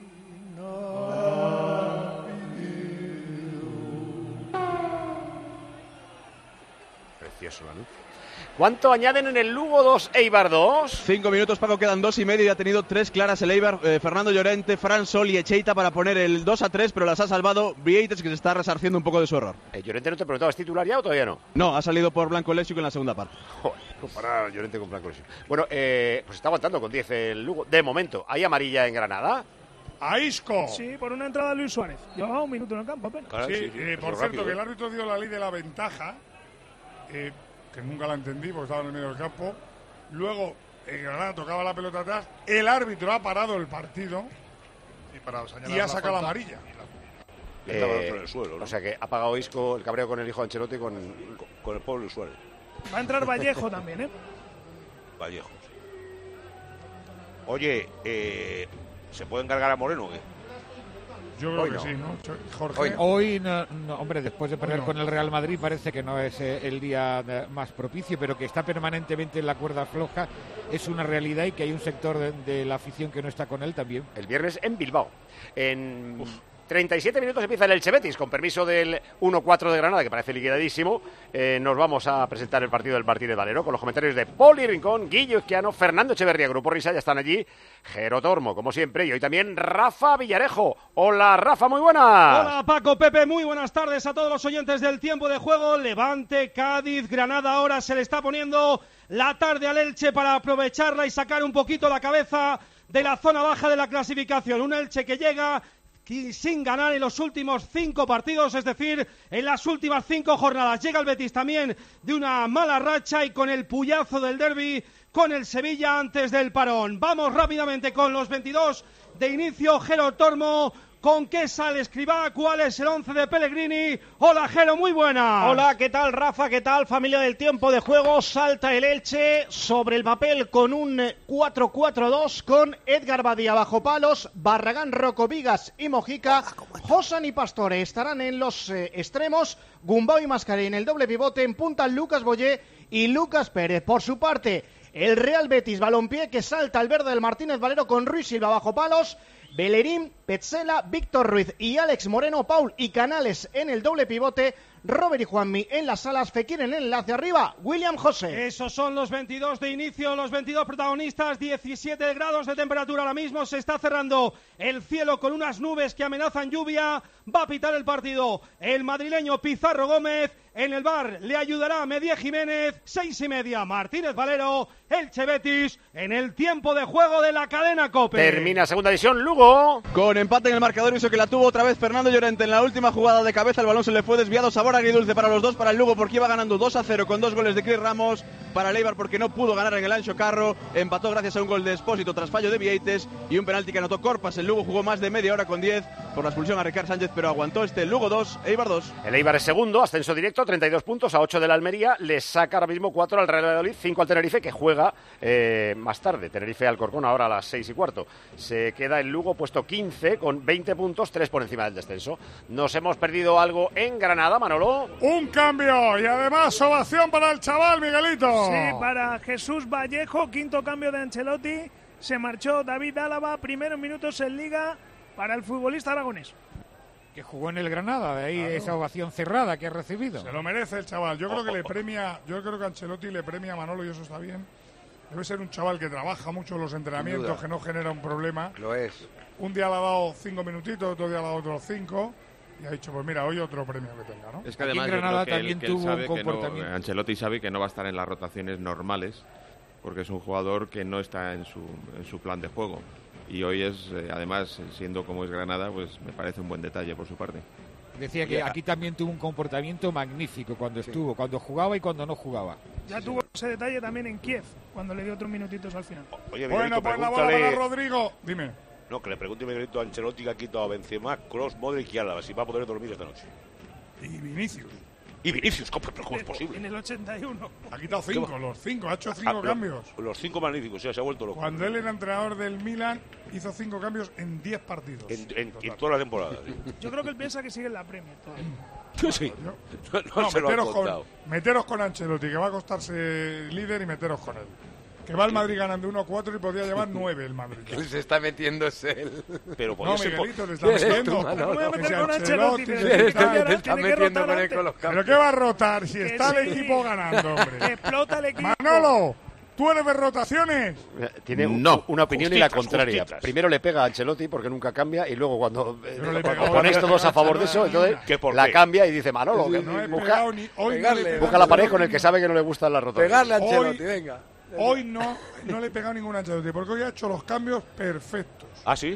Precioso, ¿no? ¿Cuánto añaden en el Lugo dos, Eibar dos? Cinco minutos, Paco, quedan dos y medio y ha tenido tres claras el Eibar. Eh, Fernando Llorente, Fran Sol y Echeita para poner el dos a tres, pero las ha salvado Vieites, que se está resarciendo un poco de su error. Eh, Llorente, no te preguntaba, ¿es titular ya o todavía no? No, ha salido por Blanco Léxico en la segunda parte. Joder, comparar Llorente con Blanco Lesion. Bueno, eh, pues está aguantando con diez el Lugo. De momento, ¿hay amarilla en Granada? a Isco. Sí, por una entrada de Luis Suárez. Llevaba un minuto en el campo apenas. Sí, sí, sí, eh, por cierto, rápido, que el árbitro dio la ley de la ventaja, eh, que nunca la entendí porque estaba en el medio del campo. Luego, el Granada tocaba la pelota atrás. El árbitro ha parado el partido y, para y ha sacado la amarilla. Eh, en el suelo, ¿no? O sea que ha pagado Isco el cabreo con el hijo de Ancelotti con, con, con el pobre Suárez. Va a entrar Vallejo también, ¿eh? Vallejo. Oye, eh, ¿se puede encargar a Moreno o qué? Yo creo Hoy que no. sí, ¿no? Jorge. Hoy, Hoy no, no, hombre, después de perder no. con el Real Madrid parece que no es eh, el día de, más propicio, pero que está permanentemente en la cuerda floja es una realidad y que hay un sector de, de la afición que no está con él también. El viernes en Bilbao. En Uf. treinta y siete minutos empieza el Elche Betis, con permiso del uno cuatro de Granada, que parece liquidadísimo. Eh, nos vamos a presentar el partido del Martínez Valero con los comentarios de Poli Rincón, Guillo Izquiano, Fernando Echeverría, Grupo Risa, ya están allí. Jero Tormo, como siempre, y hoy también Rafa Villarejo. Hola, Rafa, muy buenas. Hola, Paco, Pepe, muy buenas tardes a todos los oyentes del Tiempo de Juego. Levante, Cádiz, Granada, ahora se le está poniendo la tarde al Elche para aprovecharla y sacar un poquito la cabeza de la zona baja de la clasificación. Un Elche que llega sin ganar en los últimos cinco partidos, es decir, en las últimas cinco jornadas. Llega el Betis también de una mala racha y con el puyazo del derbi con el Sevilla antes del parón. Vamos rápidamente con los veintidós de inicio. Jero Tormo, ¿con qué sale Escribá? ¿Cuál es el once de Pellegrini? Hola, Jero, muy buena. Hola, ¿qué tal, Rafa? ¿Qué tal, familia del Tiempo de Juego? Salta el Elche sobre el papel con un cuatro cuatro dos con Edgar Badía bajo palos, Barragán, Rocco, Vigas y Mojica. Josan y Pastore estarán en los eh, extremos, Gumbau y Mascaré en el doble pivote, en punta Lucas Boyé y Lucas Pérez. Por su parte, el Real Betis Balompié, que salta al verde del Martínez Valero con Ruiz Silva bajo palos, Bellerín, Petzela, Víctor Ruiz y Alex Moreno, Paul y Canales en el doble pivote, Robert y Juanmi en las alas, Fekir en el enlace arriba, William José. Esos son los veintidós de inicio, los veintidós protagonistas, diecisiete grados de temperatura ahora mismo, se está cerrando el cielo con unas nubes que amenazan lluvia, va a pitar el partido el madrileño Pizarro Gómez, en el bar le ayudará Medía Jiménez, seis y media, Martínez Valero, Elche Betis, en el Tiempo de Juego de la cadena COPE. Termina segunda división, Lugo. Con empate en el marcador, hizo que la tuvo otra vez Fernando Llorente en la última jugada de cabeza, el balón se le fue desviado, sabor agridulce para los dos, para el Lugo porque iba ganando dos a cero con dos goles de Cris Ramos, para el Eibar porque no pudo ganar en el Anxo Carro, empató gracias a un gol de Espósito tras fallo de Vieites y un penalti que anotó Corpas. El Lugo jugó más de media hora con diez por la expulsión a Ricard Sánchez, pero aguantó este Lugo dos, Eibar dos. El Eibar es segundo, ascenso directo, treinta y dos puntos a ocho de la Almería, le saca ahora mismo cuatro al Real Valladolid, cinco al Tenerife, que juega eh, más tarde, Tenerife Alcorcón ahora a las seis y cuarto. Se queda el Lugo puesto quince con veinte puntos, tres por encima del descenso. Nos hemos perdido algo en Granada, Manolo. Un cambio y además ovación para el chaval, Miguelito. Sí, para Jesús Vallejo, quinto cambio de Ancelotti. Se marchó David Álava, primeros minutos en Liga para el futbolista aragonés. Que jugó en el Granada, de ahí claro. Esa ovación cerrada que ha recibido. Se lo merece el chaval. Yo creo que le premia, yo creo que Ancelotti le premia a Manolo y eso está bien. Debe ser un chaval que trabaja mucho en los entrenamientos, que no genera un problema. Lo es. Un día le ha dado cinco minutitos, otro día le ha dado otros cinco. Y ha dicho, pues mira, hoy otro premio que tenga, ¿no? Es que además yo creo que él, que él sabe que no, Ancelotti sabe que no va a estar en las rotaciones normales, porque es un jugador que no está en su, en su plan de juego. Y hoy es, eh, además, siendo como es Granada, pues me parece un buen detalle por su parte. Decía que aquí también tuvo un comportamiento magnífico cuando sí. estuvo, cuando jugaba y cuando no jugaba. Ya tuvo ese detalle también en Kiev, cuando le dio otros minutitos al final. Oye, bueno, pues la bola para Rodrigo. Dime. No, que le pregunte Miguelito a Ancelotti que ha quitado a Benzema, Kroos, Modric y Álava, si va a poder dormir esta noche. Y Vinicius. Y Vinicius, ¿cómo, cómo es posible? En el ochenta y uno. Ha quitado cinco, los cinco, ha hecho cinco ah, cambios. Los, los cinco magníficos, o sea, se ha vuelto loco. Cuando él era entrenador del Milan, hizo cinco cambios en diez partidos. En, en, en toda la temporada. Sí. Yo creo que él piensa que sigue en la Premier todavía. Sí, no, no, no se lo meteros, con, meteros con Ancelotti, que va a costarse líder, y meteros con él. Que va el Madrid ganando uno a cuatro y podría llevar nueve el Madrid. Que se está metiendo es él. Pero no, Miguelito, le está metiendo. No, no, voy a meter con Ancelotti. Se está metiendo con él con los cambios. ¿Pero qué va a rotar si está sí. el equipo ganando, hombre? Que explota el equipo. Manolo, ¿tú eres de rotaciones? Tiene no, una opinión justitas, y la contraria. Justitas. Primero le pega a Ancelotti porque nunca cambia, y luego cuando eh, ponéis todos a favor de eso, entonces la cambia y dice Manolo, que no busca, ni, hoy pegarle, no busca la pared con el que sabe que no le gustan las rotaciones. Pegarle a Ancelotti, hoy, venga. Hoy no, no le he pegado ningún Ancelotti, porque hoy ha hecho los cambios perfectos. ¿Ah, sí?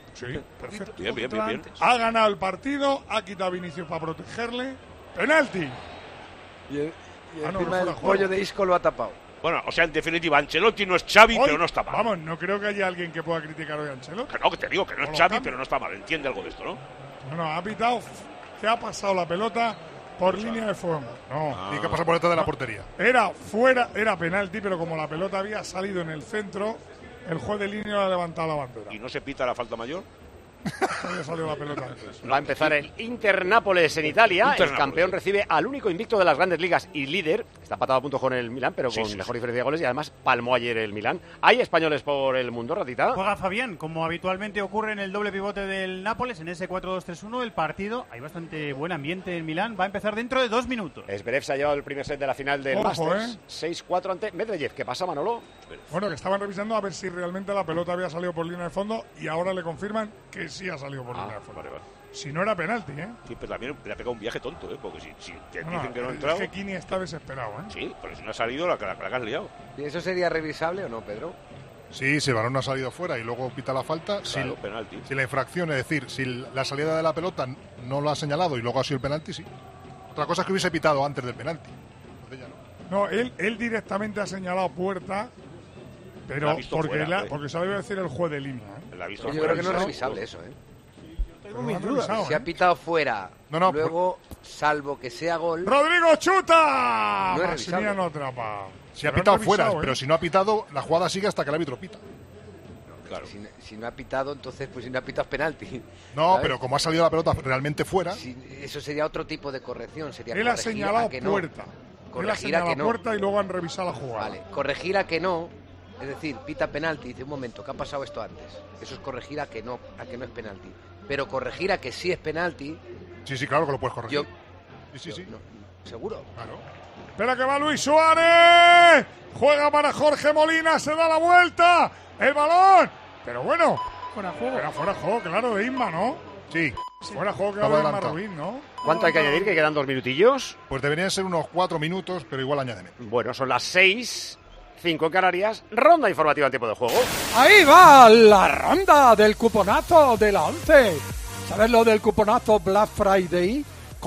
Sí, perfecto. Bien, bien, bien, bien. Ha ganado el partido, ha quitado a Vinicius para protegerle. ¡Penalti! Y, el, y ah, no, encima no el pollo de Isco lo ha tapado. Bueno, o sea, en definitiva, Ancelotti no es Xavi, Hoy, pero no está mal. Vamos, no creo que haya alguien que pueda criticar hoy a Ancelotti. Que no, que te digo que no es Xavi, pero no está mal. Entiende algo de esto, ¿no? No, no, ha pitado que ha pasado la pelota por o sea, línea de fuego. No. Ah. Y que pasa por detrás de la portería. Era fuera, era penalti, pero como la pelota había salido en el centro, el juez de línea ha levantado la bandera. ¿Y no se pita la falta mayor? Había salido la pelota antes. Va a empezar el Inter-Nápoles en Italia. El campeón recibe al único invicto de las grandes ligas y líder. Está empatado a punto con el Milán, pero con sí, sí, mejor sí. diferencia de goles. Y además palmó ayer el Milán. ¿Hay españoles por el mundo, Ratita? Juega Fabián, como habitualmente ocurre en el doble pivote del Nápoles, en ese cuatro dos tres uno. El partido, hay bastante buen ambiente en Milán. Va a empezar dentro de dos minutos. Zverev se ha llevado el primer set de la final del Ojo, Masters. ¿eh? seis cuatro ante Medvedev. ¿Qué pasa, Manolo? Bueno, que estaban revisando a ver si realmente la pelota había salido por línea de fondo y ahora le confirman que sí ha salido por ah, línea de fondo. Vale, vale. Si no era penalti, ¿eh? Sí, pero también le ha pegado un viaje tonto, ¿eh? Porque si, si te no, dicen no, que no ha el entrado... Gekini está desesperado, ¿eh? Sí, pero si no ha salido, la, la, la que has liado. ¿Y eso sería revisable o no, Pedro? Sí, si el balón no ha salido fuera y luego pita la falta, claro, si, penalti. si la infracción, es decir, si la salida de la pelota no lo ha señalado y luego ha sido el penalti, sí. Otra cosa es que hubiese pitado antes del penalti. No, él, él directamente ha señalado puerta, pero porque, fuera, la, porque se lo iba a decir el juez de línea. ¿eh? La ha visto Yo creo que no es revisable eso, ¿eh? Tengo mis dudas. Si ha pitado fuera, no, no, luego, por... salvo que sea gol... ¡Rodrigo chuta! No es revisable. No atrapa. Si ha pitado fuera, ¿eh? Pero si no ha pitado, la jugada sigue hasta que el árbitro pita. Claro. Si, si no ha pitado, entonces, pues si no ha pitado es penalti. No, ¿sabes? pero como ha salido la pelota realmente fuera... Si, eso sería otro tipo de corrección. Sería él ha señalado que no. puerta. Él ha señalado no. puerta y luego han revisado la jugada. Vale, corregir a que no... Es decir, pita penalti, dice un momento, ¿qué ha pasado esto antes? Eso es corregir a que no, a que no es penalti. Pero corregir a que sí es penalti... Sí, sí, claro que lo puedes corregir. Yo, sí, sí, yo, sí. No, ¿seguro? Claro. Espera que va Luis Suárez. Juega para Jorge Molina, se da la vuelta. El balón. Pero bueno. Fuera juego. Era fuera juego, claro, de Isma, ¿no? Sí. Fuera juego que va de Isma Rubín, ¿no? ¿Cuánto hay que añadir? Que quedan dos minutillos. Pues deberían ser unos cuatro minutos, pero igual añádeme. Bueno, son las seis... cinco en Canarias, ronda informativa en tiempo de juego. Ahí va la ronda del cuponazo de la once. ¿Sabes lo del cuponazo Black Friday?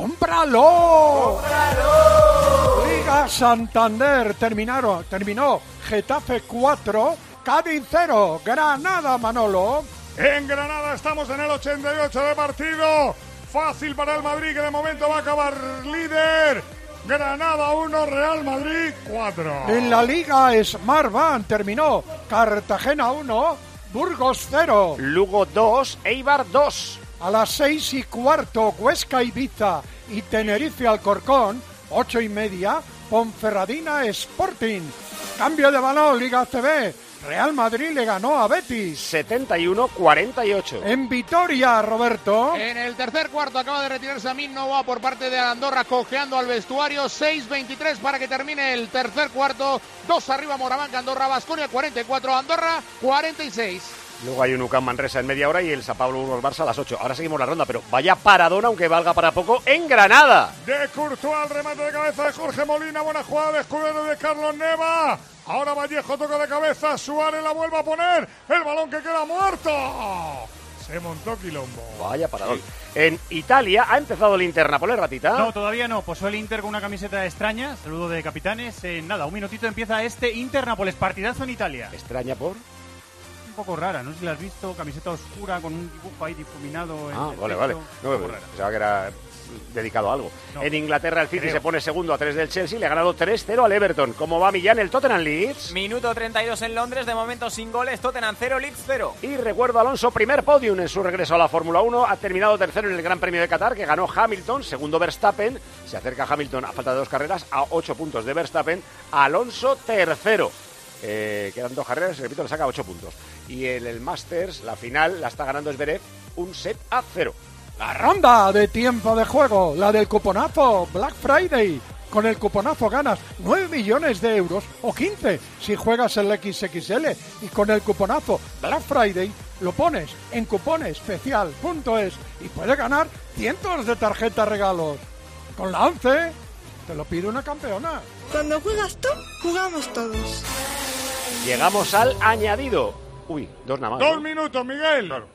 ¡Cómpralo! ¡Cómpralo! Liga Santander terminaron, terminó Getafe cuatro, Cádiz cero, Granada, Manolo. En Granada estamos en el ochenta y ocho de partido. Fácil para el Madrid, que de momento va a acabar líder. Granada uno, Real Madrid cuatro. En la Liga Smartbank terminó Cartagena uno, Burgos cero. Lugo dos, Eibar dos. A las seis y cuarto, Huesca Ibiza y Tenerife Alcorcón, ocho y media, Ponferradina Sporting. Cambio de balón, Liga C B. Real Madrid le ganó a Betis. setenta y uno cuarenta y ocho. En Vitoria, Roberto. En el tercer cuarto acaba de retirarse Amin Novoa por parte de Andorra, cojeando al vestuario. seis veintitrés para que termine el tercer cuarto. Dos arriba Morabanca, Andorra, Baskonia cuarenta y cuatro, Andorra cuarenta y seis. Luego hay un U C A M Manresa en media hora y el Sao Paulo Burgos Barça a las ocho. Ahora seguimos la ronda, pero vaya paradona, aunque valga para poco, en Granada. De Courtois al remate de cabeza de Jorge Molina. Buena jugada de Escudero de Carlos Neva. Ahora Vallejo toca de cabeza. Suárez la vuelve a poner. El balón que queda muerto. Se montó quilombo. Vaya paradón. Sí. En Italia ha empezado el Inter Nápoles, Ratita. No, todavía no. Posó el Inter con una camiseta extraña. Saludo de capitanes. En nada, un minutito empieza este Inter Nápoles. Partidazo en Italia. ¿Extraña por? Un poco rara, no sé si la has visto, camiseta oscura con un dibujo ahí difuminado. En ah, el vale, pecho. vale. No, pensaba que era dedicado a algo. No. En Inglaterra el City Creo. se pone segundo a tres del Chelsea, le ha ganado tres cero al Everton. ¿Cómo va Millán el Tottenham Leeds? Minuto treinta y dos en Londres, de momento sin goles, Tottenham cero, Leeds cero. Y recuerdo Alonso, primer podium en su regreso a la Fórmula uno, ha terminado tercero en el Gran Premio de Qatar, que ganó Hamilton, segundo Verstappen, se acerca Hamilton a falta de dos carreras a ocho puntos de Verstappen, Alonso tercero. Eh, quedan dos carreras, repito, le saca ocho puntos. Y en el Masters, la final, la está ganando Zverev un set a cero. La ronda de tiempo de juego, la del cuponazo Black Friday. Con el cuponazo ganas nueve millones de euros o quince si juegas el equis equis ele. Y con el cuponazo Black Friday lo pones en cuponespecial punto es y puedes ganar cientos de tarjetas regalos. Con la once te lo pide una campeona. Cuando juegas tú, jugamos todos. Llegamos al añadido. Uy, dos nada más. Dos ¿no? minutos, Miguel. Claro.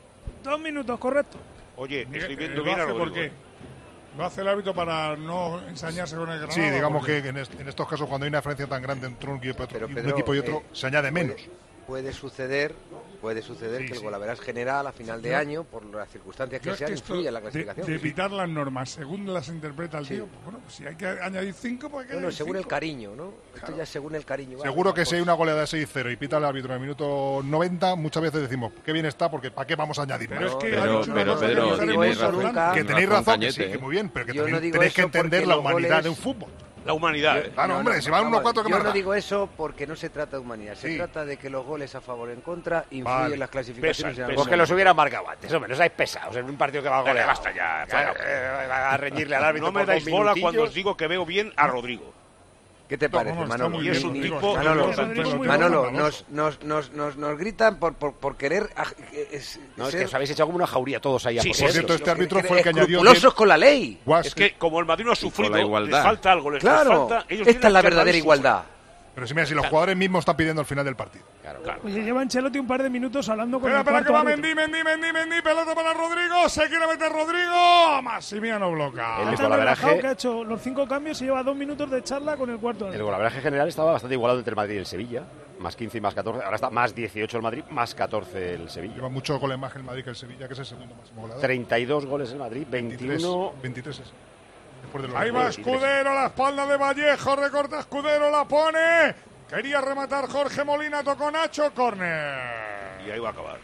Dos minutos, correcto. Oye, Miguel, estoy eh, viendo lo bien a hace Rodrigo. porque lo hace el árbitro para no ensañarse con el Granada. Sí, digamos porque... que en, est en estos casos, cuando hay una diferencia tan grande entre un equipo y otro, Pero, y Pedro, un equipo y otro eh, se añade menos. Puede, puede suceder, puede suceder Sí, que el sí. golaveras general a final de Yo- año, por las circunstancias Yo que es sean, que esto influye en la de, clasificación. de evitar las normas según las interpreta el Sí. tío, pues bueno, pues si hay que añadir cinco, pues hay que Bueno, añadir según el cinco. cariño, ¿no? Esto ya es según el cariño. vale, Seguro que pues- si hay una goleada de seis cero y pita el árbitro en el minuto noventa, muchas veces decimos, qué bien está, porque ¿para qué vamos a añadir Pero más? es que Pero- ha dicho una pero, cosa que Pedro, no sabemos tienes nunca. razón. Que tenéis Razón, razón, que sí, Cañete, que muy bien, pero que Yo no tenéis, digo tenéis que eso entender porque la los humanidad goles- de un fútbol. La humanidad. Ah, no, hombre, si van uno vamos, cuatro, ¿qué yo más no da? digo eso porque no se trata de humanidad, se Sí. trata de que los goles a favor o en contra influyen Vale. en las clasificaciones. Pesan, y en pesan. algún Pues que los momento. hubieran marcado antes, hombre, no seáis pesados en un partido que va a Venga, golear. basta ya, fuera. Eh, va a reñirle al árbitro No me por dais dos bola cuando minutillos. os digo que veo bien a Rodrigo. ¿Qué te No, parece, no, está Manolo? muy Y es bien, un Rodrigo, tipo- está Manolo, muy bien, Rodrigo es muy Rodrigo, Manolo, Manolo. nos, nos, nos, nos, nos gritan por, por, por querer... aj- eh, es- No, es ser que os habéis echado como una jauría todos ahí a Sí, por sí, Por eso. cierto, este árbitro cre- fue el que añadió... escrupulosos con la ley. Guas, Es que como el Madrid no ha sufrido, la igualdad. les falta algo, les, les Claro, falta... ellos esta tienen es la que verdadera darle su- igualdad. Pero si mira, si los jugadores mismos están pidiendo al final del partido. Claro, Claro. Oye, lleva Ancelotti un par de minutos hablando con Espera, el espera, que cuarto va árbitro. Mendy, Mendy, Mendy, Mendy, pelota para Rodrigo, se quiere meter Rodrigo, Massimiano bloca. El Está tan golaveraje- relajado que ha hecho los cinco cambios y lleva dos minutos de charla con el cuarto El árbitro. golaveraje general estaba bastante igualado entre el Madrid y el Sevilla. Más quince y más catorce. Ahora está más dieciocho el Madrid, más catorce el Sevilla. Lleva mucho goles más el Madrid que el Sevilla, que es el segundo máximo goleador. treinta y dos goles el Madrid, veintiuno... veintitrés es. Después de los Ahí va goles. Escudero, la espalda de Vallejo, recorta Escudero, la pone. Quería rematar Jorge Molina, tocó Nacho, córner. Y ahí va a acabar.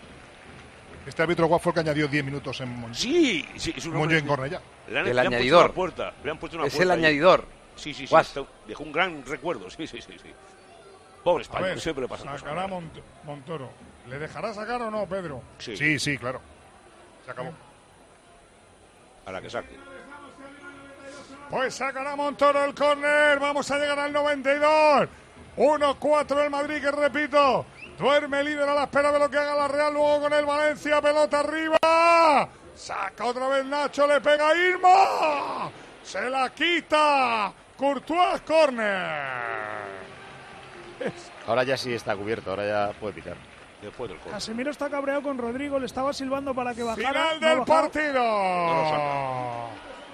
Este árbitro Guas fue el que añadió diez minutos en Mon Sí, sí, es un Monjo hombre- en Cornellá. Le han, El le han puesto añadidor. una puerta, le han puesto una Es puerta el ahí. añadidor. Sí, sí, sí. Guas. está- dejó un gran recuerdo. Sí, sí, sí, sí. Pobre A España, ver, siempre le pasa cosas sacará malas. Mont- Montoro. ¿Le dejará sacar o no, Pedro? Sí, Sí, sí, claro. Se acabó. a la que saque. Pues sacará Montoro el córner. Vamos a llegar al noventa y dos. uno cuatro el Madrid, que repito, duerme líder a la espera de lo que haga la Real. Luego con el Valencia, pelota arriba. Saca otra vez Nacho, le pega a Irma. Se la quita. Courtois, córner. Ahora ya sí está cubierto, ahora ya puede picar. Después del córner. Casemiro está cabreado con Rodrigo, le estaba silbando para que bajara. Final no ha del bajado. partido.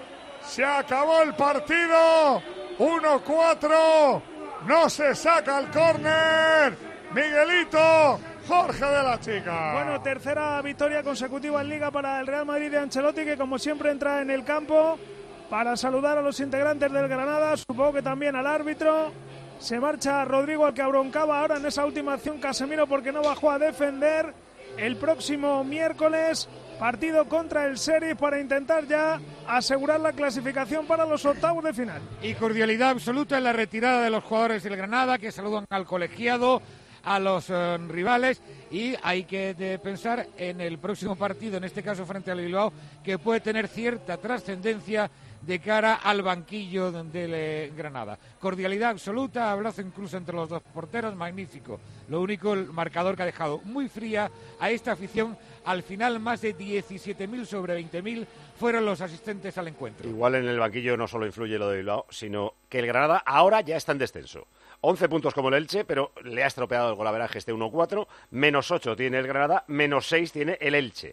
Se acabó el partido. uno cuatro. No se saca el córner. Miguelito. Jorge de la Chica. Bueno, tercera victoria consecutiva en Liga para el Real Madrid de Ancelotti, que como siempre entra en el campo para saludar a los integrantes del Granada, supongo que también al árbitro. Se marcha Rodrigo, al que abroncaba ahora en esa última acción Casemiro porque no bajó a defender. El próximo miércoles, partido contra el Sheriff para intentar ya asegurar la clasificación para los octavos de final. Y cordialidad absoluta en la retirada de los jugadores del Granada, que saludan al colegiado, a los eh, rivales, y hay que de, pensar en el próximo partido, en este caso frente al Bilbao, que puede tener cierta trascendencia de cara al banquillo del eh, Granada. Cordialidad absoluta, abrazo incluso entre los dos porteros, magnífico. Lo único, el marcador que ha dejado muy fría a esta afición. Al final, más de diecisiete mil sobre veinte mil fueron los asistentes al encuentro. Igual en el banquillo no solo influye lo de Bilbao, sino que el Granada ahora ya está en descenso. once puntos como el Elche, pero le ha estropeado el golaveraje este uno cuatro. Menos ocho tiene el Granada, menos seis tiene el Elche.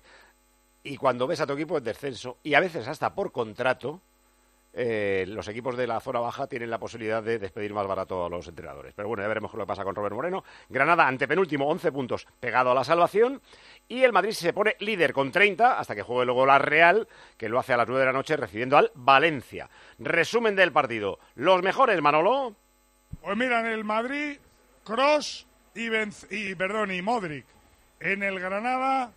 Y cuando ves a tu equipo en descenso, y a veces hasta por contrato, eh, los equipos de la zona baja tienen la posibilidad de despedir más barato a los entrenadores. Pero bueno, ya veremos lo que pasa con Robert Moreno. Granada, antepenúltimo, once puntos, pegado a la salvación. Y el Madrid se pone líder con treinta, hasta que juegue luego la Real, que lo hace a las nueve de la noche, recibiendo al Valencia. Resumen del partido. Los mejores, Manolo. Pues mira, en el Madrid, Kroos y, Benz- y, perdón, y Modric. En el Granada,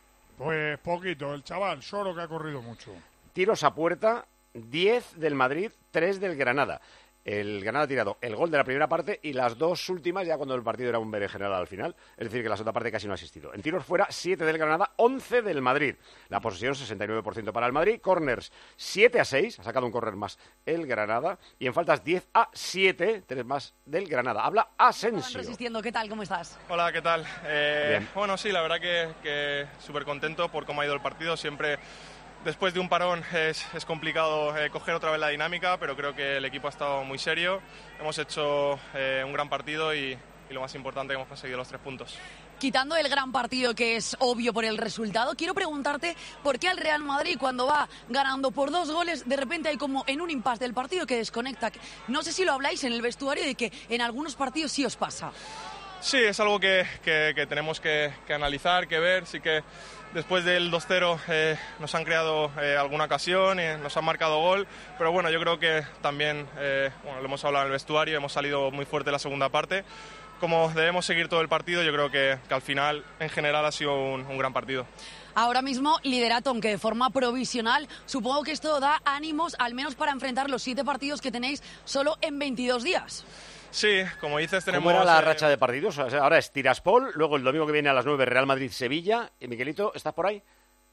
pues poquito. El chaval, Soro, que ha corrido mucho. Tiros a puerta, diez del Madrid, tres del Granada. El Granada ha tirado el gol de la primera parte y las dos últimas ya cuando el partido era un berenjenal al final. Es decir, que la segunda parte casi no ha existido. En tiros fuera, siete del Granada, once del Madrid. La posesión, sesenta y nueve por ciento para el Madrid. Corners, siete a seis. Ha sacado un corner más el Granada. Y en faltas, diez a siete. tres más del Granada. Habla Asensio. Resistiendo, ¿qué tal? ¿Cómo estás? Hola, ¿qué tal? Eh, Bien. bueno, sí, la verdad que, que súper contento por cómo ha ido el partido. Siempre, después de un parón, es, es complicado eh, coger otra vez la dinámica, pero creo que el equipo ha estado muy serio. Hemos hecho eh, un gran partido y, y lo más importante, que hemos conseguido los tres puntos. quitando el gran partido que es obvio por el resultado, quiero preguntarte por qué al Real Madrid, cuando va ganando por dos goles, de repente hay como en un impasse del partido que desconecta. No sé si lo habláis en el vestuario de que en algunos partidos sí os pasa. Sí, es algo que, que, que tenemos que, que analizar, que ver. Sí que después del dos cero eh, nos han creado eh, alguna ocasión, eh, nos han marcado gol, pero bueno, yo creo que también, eh, bueno, lo hemos hablado en el vestuario, hemos salido muy fuerte en la segunda parte. Como debemos seguir todo el partido, yo creo que, que al final, en general, ha sido un, un gran partido. Ahora mismo liderato, aunque de forma provisional. Supongo que esto da ánimos, al menos para enfrentar los siete partidos que tenéis solo en veintidós días. Sí, como dices, tenemos... ¿Cómo era la eh, racha de partidos? O sea, ahora es Tiraspol, luego el domingo que viene a las nueve Real Madrid-Sevilla. Y Miguelito, ¿estás por ahí?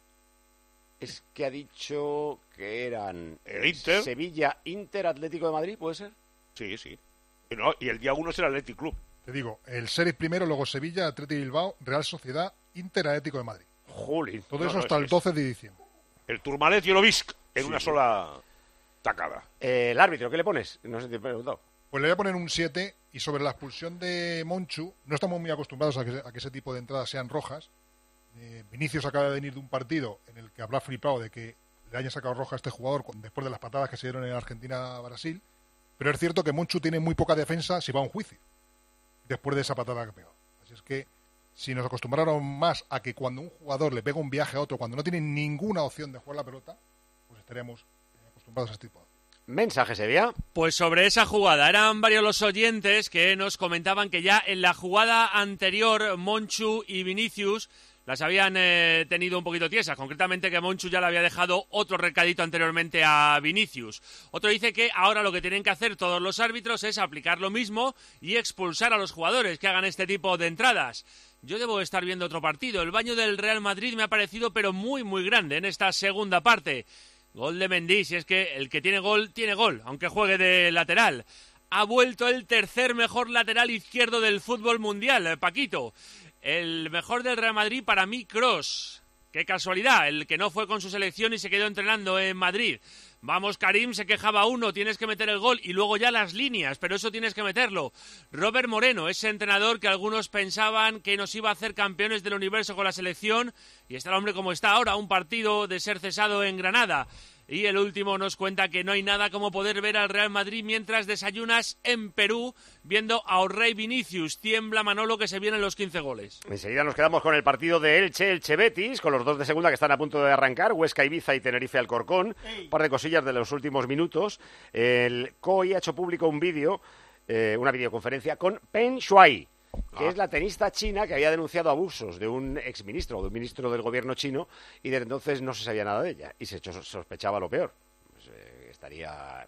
Es que ha dicho que eran el Inter, Sevilla, Inter, Atlético de Madrid, ¿puede ser? Sí, sí. Y, no, y el día uno es el Athletic Club. Te digo, el Series primero, luego Sevilla, Atlético de Bilbao, Real Sociedad, Inter, Atlético de Madrid. Jolín. Todo no, eso no, hasta es, el doce de diciembre. El Tourmalet y el Obisc en Sí. una sola tacada. Eh, el árbitro, ¿qué le pones? No sé si te he preguntado. Pues le voy a poner un siete, y sobre la expulsión de Monchu, no estamos muy acostumbrados a que, a que ese tipo de entradas sean rojas. Eh, Vinicius acaba de venir de un partido en el que habrá flipado de que le hayan sacado roja a este jugador con, después de las patadas que se dieron en Argentina-Brasil, pero es cierto que Monchu tiene muy poca defensa si va a un juicio, después de esa patada que ha pegado. Así es que si nos acostumbraron más a que cuando un jugador le pega un viaje a otro, cuando no tiene ninguna opción de jugar la pelota, pues estaríamos acostumbrados a este tipo de... Mensaje, Sevilla. Pues sobre esa jugada, eran varios los oyentes que nos comentaban que ya en la jugada anterior Monchu y Vinicius las habían eh, tenido un poquito tiesas, concretamente que Monchu ya le había dejado otro recadito anteriormente a Vinicius. Otro dice que ahora lo que tienen que hacer todos los árbitros es aplicar lo mismo y expulsar a los jugadores que hagan este tipo de entradas. Yo debo estar viendo otro partido. El baño del Real Madrid me ha parecido pero muy muy grande en esta segunda parte. Gol de Mendy, si es que el que tiene gol, tiene gol, aunque juegue de lateral. Ha vuelto el tercer mejor lateral izquierdo del fútbol mundial, Paquito. El mejor del Real Madrid para mí, Kroos. Qué casualidad, el que no fue con su selección y se quedó entrenando en Madrid. Vamos, Karim, se quejaba uno, tienes que meter el gol y luego ya las líneas, pero eso tienes que meterlo. Robert Moreno, ese entrenador que algunos pensaban que nos iba a hacer campeones del universo con la selección, y está el hombre como está ahora, un partido de ser cesado en Granada. Y el último nos cuenta que no hay nada como poder ver al Real Madrid mientras desayunas en Perú viendo a Orrey Vinicius. Tiembla Manolo que se vienen los quince goles. Enseguida nos quedamos con el partido de Elche, Elche Betis, con los dos de segunda que están a punto de arrancar, Huesca Ibiza y Tenerife Alcorcón. Un par de cosillas de los últimos minutos. El C O I ha hecho público un vídeo, eh, una videoconferencia con Peng Shuai, que ah. es la tenista china que había denunciado abusos de un exministro o de un ministro del gobierno chino, y desde entonces no se sabía nada de ella y se sospechaba lo peor. Pues, eh, estaría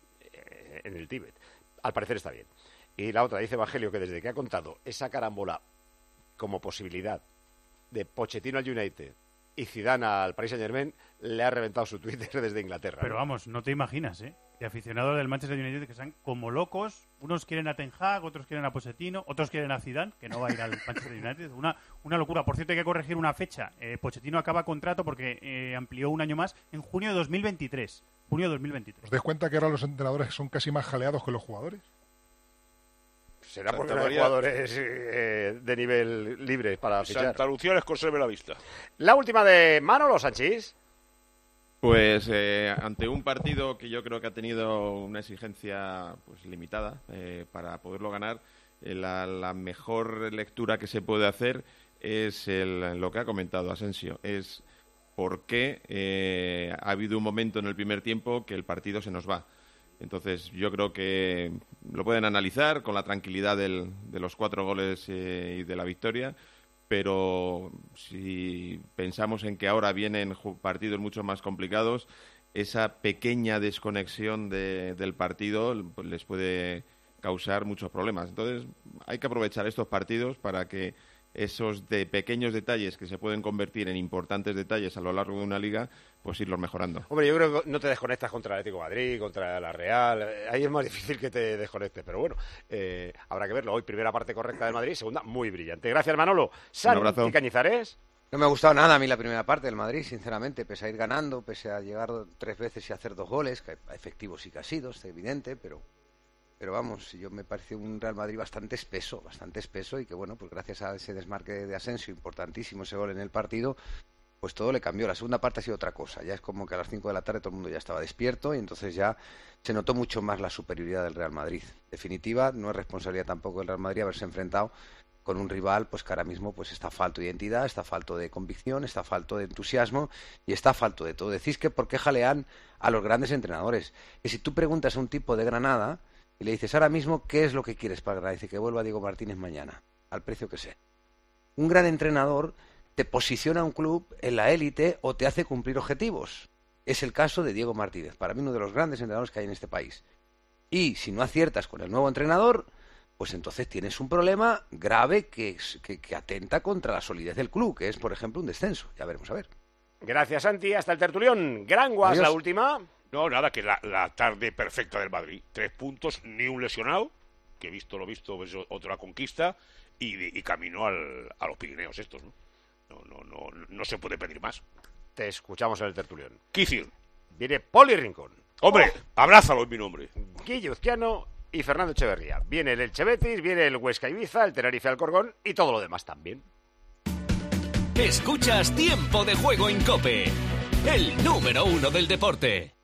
eh, en el Tíbet. Al parecer está bien. Y la otra, dice Evangelio, que desde que ha contado esa carambola como posibilidad de Pochettino al United y Zidane al Paris Saint-Germain, le ha reventado su Twitter desde Inglaterra. Pero ¿no? vamos, no te imaginas, ¿eh? De aficionados del Manchester United que están como locos. Unos quieren a Ten Hag, otros quieren a Pochettino, otros quieren a Zidane, que no va a ir al Manchester United. Una, una locura. Por cierto, hay que corregir una fecha. Eh, Pochettino acaba contrato porque eh, amplió un año más en junio de dos mil veintitrés. Junio de dos mil veintitrés. ¿Os dais cuenta que ahora los entrenadores son casi más jaleados que los jugadores? Será porque no hay jugadores eh, de nivel libre para fichar. Santa Lucía les conserve la vista. La última de Manolo Sanchís. Pues eh, ante un partido que yo creo que ha tenido una exigencia pues limitada eh, para poderlo ganar, eh, la, la mejor lectura que se puede hacer es el, lo que ha comentado Asensio, es por qué eh, ha habido un momento en el primer tiempo que el partido se nos va. Entonces yo creo que lo pueden analizar con la tranquilidad del, de los cuatro goles eh, y de la victoria, pero si pensamos en que ahora vienen partidos mucho más complicados, esa pequeña desconexión de, del partido pues, les puede causar muchos problemas. Entonces hay que aprovechar estos partidos para que esos de pequeños detalles que se pueden convertir en importantes detalles a lo largo de una liga, pues irlos mejorando. Hombre, yo creo que no te desconectas contra el Atlético de Madrid, contra la Real, ahí es más difícil que te desconectes, pero bueno, eh, habrá que verlo. Hoy primera parte correcta del Madrid, segunda muy brillante. Gracias, Manolo. Santi Cañizares. No me ha gustado nada a mí la primera parte del Madrid, sinceramente, pese a ir ganando, pese a llegar tres veces y hacer dos goles, que efectivos sí que ha sido, es evidente, pero... pero vamos, yo me pareció un Real Madrid bastante espeso, bastante espeso y que bueno, pues gracias a ese desmarque de Asensio, importantísimo ese gol en el partido, pues todo le cambió. La segunda parte ha sido otra cosa, ya es como que a las cinco de la tarde todo el mundo ya estaba despierto y entonces ya se notó mucho más la superioridad del Real Madrid. En definitiva, no es responsabilidad tampoco del Real Madrid haberse enfrentado con un rival pues que ahora mismo pues está falto de identidad, está falto de convicción, está falto de entusiasmo y está falto de todo. Decís que por qué jalean a los grandes entrenadores. Que si tú preguntas a un tipo de Granada y le dices ahora mismo qué es lo que quieres para Granada, dice que vuelva Diego Martínez mañana, al precio que sea. Un gran entrenador te posiciona un club en la élite o te hace cumplir objetivos. Es el caso de Diego Martínez, para mí uno de los grandes entrenadores que hay en este país. Y si no aciertas con el nuevo entrenador, pues entonces tienes un problema grave que, que, que atenta contra la solidez del club, que es, por ejemplo, un descenso. Ya veremos a ver. Gracias, Santi. Hasta el tertulión. Gran Guas, la última. No, nada, que la, la tarde perfecta del Madrid. Tres puntos, ni un lesionado, que visto lo visto es otra conquista, y, y camino al, a los Pirineos estos, ¿no? No, no, no, no se puede pedir más. Te escuchamos en el tertulión. Kicil. Viene Poli Rincón. Hombre, oh. abrázalo en mi nombre. Guillo Uzquiano y Fernando Echeverría. Viene el Elche Betis, viene el Huesca Ibiza, el Tenerife Alcorcón y todo lo demás también. Escuchas Tiempo de Juego en COPE, el número uno del deporte.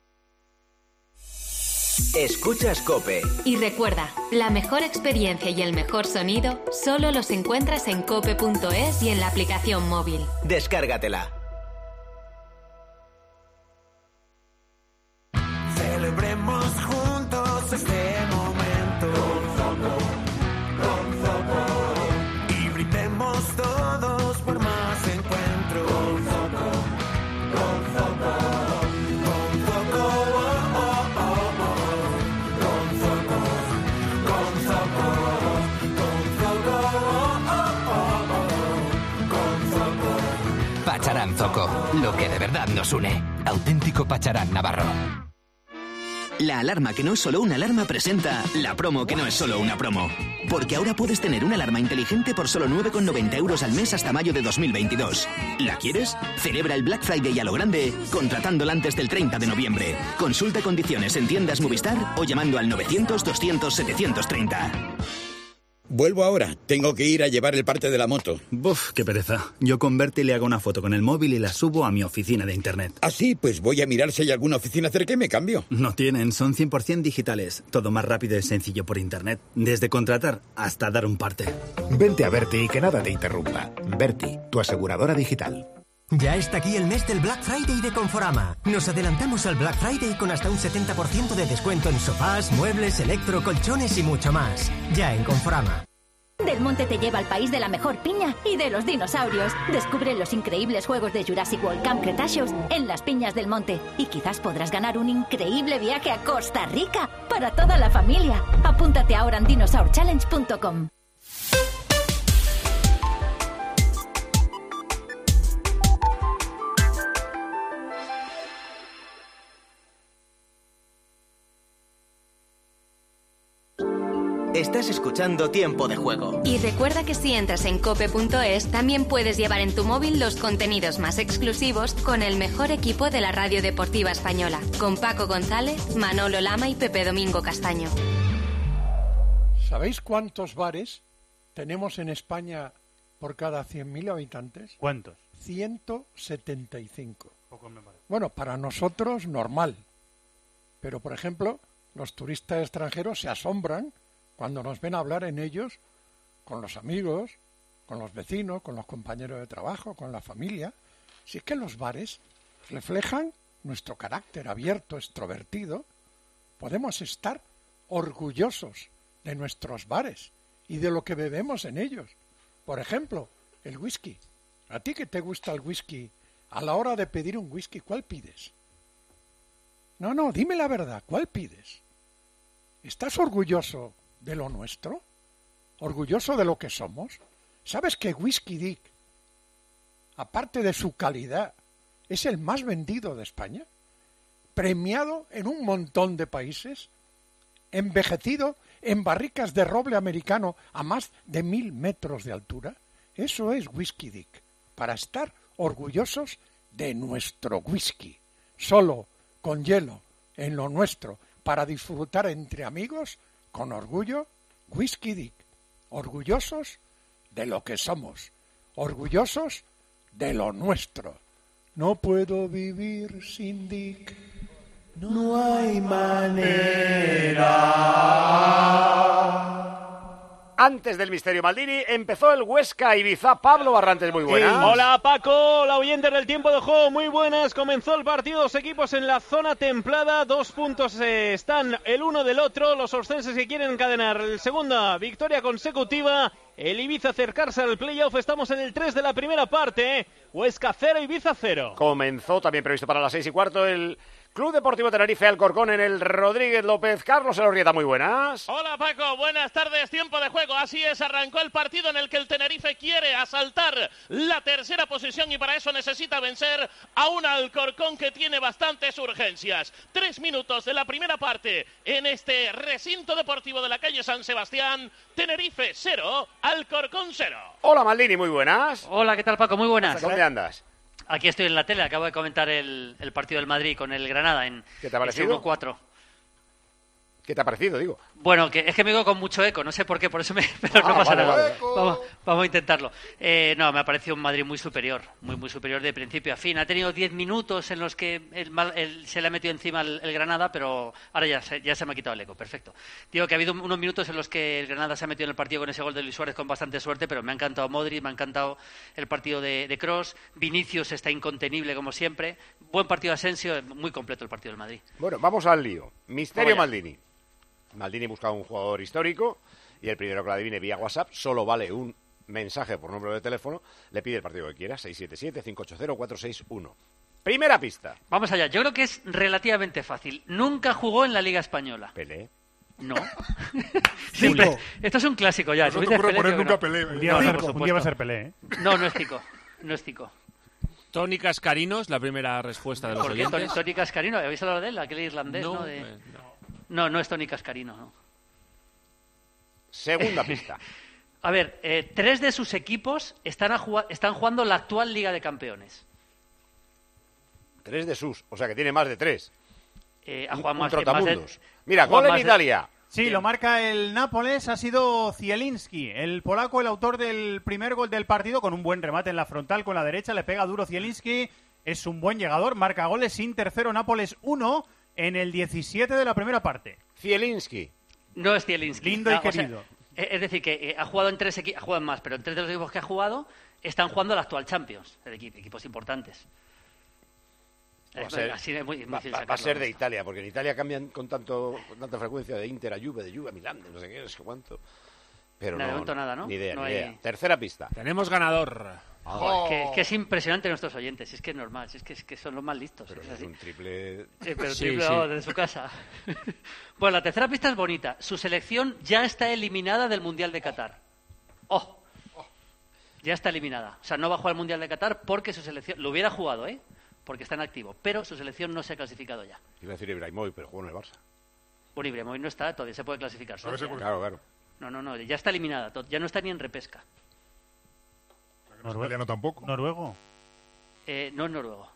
Escuchas COPE. Y recuerda, la mejor experiencia y el mejor sonido solo los encuentras en cope punto es y en la aplicación móvil. Descárgatela. Celebremos juntos este momento con Zoco, con Zoco, y brindemos todos por más encuentro con Zoco, con Zoco, con Zoco, oh, oh, oh, oh. Con Zoco, con Zoco, con Zoco, oh, oh, oh, oh. Con Zoco. Pacharán Zoco, lo que de verdad nos une. Auténtico Pacharán Navarro. La alarma que no es solo una alarma presenta la promo que no es solo una promo. Porque ahora puedes tener una alarma inteligente por solo nueve con noventa euros al mes hasta mayo de dos mil veintidós. ¿La quieres? Celebra el Black Friday a lo grande contratándola antes del treinta de noviembre. Consulta condiciones en tiendas Movistar o llamando al novecientos doscientos setecientos treinta. Vuelvo ahora. Tengo que ir a llevar el parte de la moto. Buf, qué pereza. Yo con Berti le hago una foto con el móvil y la subo a mi oficina de internet. ¿Ah, sí? Pues voy a mirar si hay alguna oficina cerca y me cambio. No tienen, son cien por ciento digitales. Todo más rápido y sencillo por internet. Desde contratar hasta dar un parte. Vente a Berti y que nada te interrumpa. Berti, tu aseguradora digital. Ya está aquí el mes del Black Friday de Conforama. Nos adelantamos al Black Friday con hasta un setenta por ciento de descuento en sofás, muebles, electro, colchones y mucho más. Ya en Conforama. Del Monte te lleva al país de la mejor piña y de los dinosaurios. Descubre los increíbles juegos de Jurassic World Camp Cretaceous en las Piñas del Monte. Y quizás podrás ganar un increíble viaje a Costa Rica para toda la familia. Apúntate ahora en dinosaur challenge punto com. Estás escuchando Tiempo de Juego. Y recuerda que si entras en cope punto es, también puedes llevar en tu móvil los contenidos más exclusivos con el mejor equipo de la radio deportiva española, con Paco González, Manolo Lama y Pepe Domingo Castaño. ¿Sabéis cuántos bares tenemos en España por cada cien mil habitantes? ¿Cuántos? ciento setenta y cinco. Poco me parece. Bueno, para nosotros normal. Pero, por ejemplo, los turistas extranjeros se asombran cuando nos ven hablar en ellos con los amigos, con los vecinos, con los compañeros de trabajo, con la familia. Si es que los bares reflejan nuestro carácter abierto, extrovertido, podemos estar orgullosos de nuestros bares y de lo que bebemos en ellos. Por ejemplo, el whisky. ¿A ti que te gusta el whisky? A la hora de pedir un whisky, ¿cuál pides? No, no, dime la verdad, ¿cuál pides? ¿Estás orgulloso de lo nuestro? ¿Orgulloso de lo que somos? ¿Sabes que Whisky Dick, aparte de su calidad, es el más vendido de España? Premiado en un montón de países, envejecido en barricas de roble americano a más de mil metros de altura. Eso es Whisky Dick, para estar orgullosos de nuestro whisky, solo con hielo, en lo nuestro, para disfrutar entre amigos con orgullo, Whisky Dick. Orgullosos de lo que somos. Orgullosos de lo nuestro. No puedo vivir sin Dick. No hay manera. Antes del misterio Maldini, empezó el Huesca Ibiza. Pablo Barrantes, muy buenas. Hola Paco, la oyente del tiempo de juego, muy buenas. Comenzó el partido, dos equipos en la zona templada, dos puntos eh, están el uno del otro. Los oscenses que quieren encadenar el segunda victoria consecutiva. El Ibiza acercarse al playoff, estamos en el tres de la primera parte. ¿eh? Huesca cero, Ibiza cero. Comenzó también previsto para las seis y cuarto el Club Deportivo Tenerife Alcorcón en el Rodríguez López. Carlos Elorrieta, muy buenas. Hola Paco, buenas tardes, tiempo de juego. Así es, arrancó el partido en el que el Tenerife quiere asaltar la tercera posición y para eso necesita vencer a un Alcorcón que tiene bastantes urgencias. Tres minutos de la primera parte en este recinto deportivo de la calle San Sebastián. Tenerife cero, Alcorcón cero. Hola Maldini, muy buenas. Hola, ¿qué tal Paco? Muy buenas. ¿Dónde andas? Aquí estoy en la tele, acabo de comentar el, el partido del Madrid con el Granada en ¿Qué te ha parecido? uno cuatro. ¿Qué te ha parecido, digo? Bueno, que es que me digo con mucho eco, no sé por qué, por eso me... Pero ah, no pasa vale, nada. Vale. Vamos, vamos a intentarlo. Eh, no, me ha parecido un Madrid muy superior, muy muy superior de principio a fin. Ha tenido diez minutos en los que el, el, se le ha metido encima el, el Granada, pero ahora ya se, ya se me ha quitado el eco, perfecto. Digo que ha habido unos minutos en los que el Granada se ha metido en el partido con ese gol de Luis Suárez con bastante suerte, pero me ha encantado Modric, me ha encantado el partido de, de Kroos. Vinicius está incontenible como siempre. Buen partido de Asensio, muy completo el partido del Madrid. Bueno, vamos al lío. Misterio Vamos allá. Maldini. Maldini busca un jugador histórico y el primero que lo adivine vía WhatsApp solo vale un mensaje por número de teléfono. Le pide el partido que quiera, seis siete siete, cinco ocho cero, cuatro seis uno. Primera pista. Vamos allá, yo creo que es relativamente fácil. Nunca jugó en la Liga Española. Pelé. No. Simple. Esto es un clásico ya. No Si te dices ocurre Pelé, poner digo que nunca no. Pelé. Un día, No, va, a no, ser, por un día va a supuesto. ser Pelé, ¿eh? No, no es Tico. No es Tico. Tony Cascarinos, la primera respuesta de los ¿Por qué? Tony, oyentes. Tony Cascarino, ¿habéis hablado de él? Aquel irlandés, ¿no? No, De... eh, no, no es Tony Cascarino, no. Segunda pista. A ver, eh, tres de sus equipos están, a jugar, están jugando la actual Liga de Campeones. Tres de sus, o sea que tiene más de tres. Eh, ha Un- jugado un más, más de... trotamundos. Mira, ha jugado gol en más de- Italia. Sí, lo marca el Nápoles, ha sido Zielinski, el polaco, el autor del primer gol del partido, con un buen remate en la frontal con la derecha, le pega duro Zielinski, es un buen llegador, marca goles, Inter cero, Nápoles uno en el diecisiete de la primera parte. Zielinski. No es Zielinski. Lindo y Ah, o sea, querido. eh, es decir, que eh, ha jugado en tres equipos, ha jugado en más, pero en tres de los equipos que ha jugado están jugando la actual Champions, el equipo, equipos importantes. Va a Eh, ser, así es muy- muy va- difícil va- va a sacarlo. ser de Italia, porque en Italia cambian con tanto con tanta frecuencia de Inter a Juve, de Juve a Milán, de no sé qué, no sé cuánto. Pero De no, momento nada, ¿no? Ni idea, No ni hay- idea. Tercera pista. Tenemos ganador. Joder, es, que, es que es impresionante nuestros oyentes, es que es normal, es que, es que son los más listos. Pero es es así. un triple... Sí, pero Sí, triple sí. O desde su casa. Bueno, la tercera pista es bonita. Su selección ya está eliminada del Mundial de Qatar. ¡Oh! Ya está eliminada. O sea, no va a jugar el Mundial de Qatar porque su selección... Lo hubiera jugado, ¿eh? Porque está en activo. Pero su selección no se ha clasificado ya. Iba a decir Ibrahimovic, pero jugó en el Barça. Bueno, Ibrahimovic no está, todavía se puede clasificar. A ver si Suecia. puede- Claro, claro. No, no, no, ya está eliminada. to- Ya no está ni en repesca. Italiano tampoco. Noruego. Eh, no es noruego.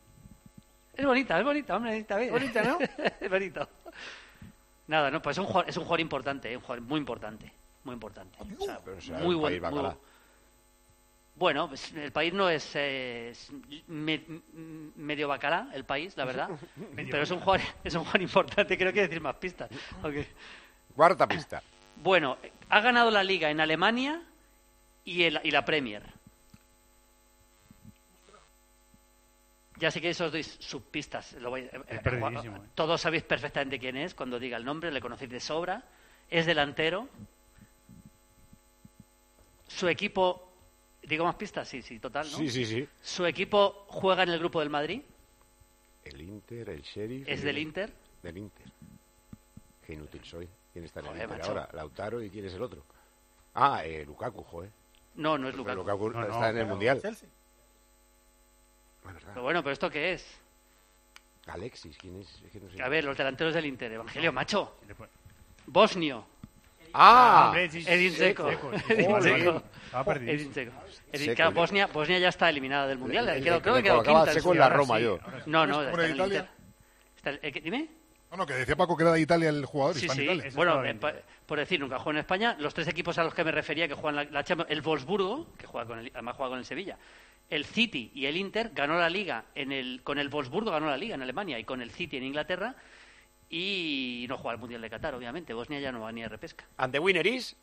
Es bonita, es bonita, hombre. Está bien. Bonita, ¿no? Es bonito. Nada, no, pues es un jugador, es un jugador importante, eh, un jugador muy importante. Muy importante. O sea, Pero será muy un buen. país muy bacalá. bu- Bueno, pues, el país no es, eh, es me- m- medio bacalá, el país, la verdad. Pero es un jugador, es un jugador importante, creo que decir más pistas. Ok. Cuarta pista. Bueno, ha ganado la Liga en Alemania y, el- y la Premier. Ya sé que os doy subpistas. Lo voy- eh, eh, perdidísimo, eh. Todos sabéis perfectamente quién es. Cuando diga el nombre, le conocéis de sobra. Es delantero. Su equipo... ¿Digo más pistas? Sí, sí, total, ¿no? Sí, sí, sí. Su equipo juega en el grupo del Madrid. El Inter, el Sheriff... Es el- del Inter. Del Inter. Qué inútil soy. ¿Quién está en el Joder, Inter macho. ahora? Lautaro, ¿y quién es el otro? Ah, eh, Lukaku, joder. No, no es Porque Lukaku. Lukaku está en el Mundial. Pero bueno, ¿pero esto qué es? Alexis, ¿quién es? Es que no sé. A ver, los delanteros del Inter. Evangelio, macho. Bosnio. ¡Ah! Hombre, sí, Edin sí, Dzeko. Dzeko, sí, Edin vale, Dzeko. vale. Estaba perdido. Edin Dzeko. Edin- Seco, claro, yo- Bosnia, Bosnia ya está eliminada del Mundial. Le- Creo, le- creo le que quedó colocaba quinta. Seco en sí, la ahora Roma, sí. yo. No, no, ¿Cómo está era en el Italia? Inter. Está el- eh, ¿qué- dime? Bueno, que decía Paco que era de Italia el jugador. Sí, y está sí. en Italia. Bueno, eh, pa- por decir, nunca juega en España. Los tres equipos a los que me refería que juegan la, la Champions, el Wolfsburgo, que juega con el, además juega con el Sevilla, el City y el Inter, ganó la Liga en el con el Wolfsburgo ganó la Liga en Alemania y con el City en Inglaterra, y no juega el Mundial de Qatar, obviamente. Bosnia ya no va ni de repesca. And the winner is...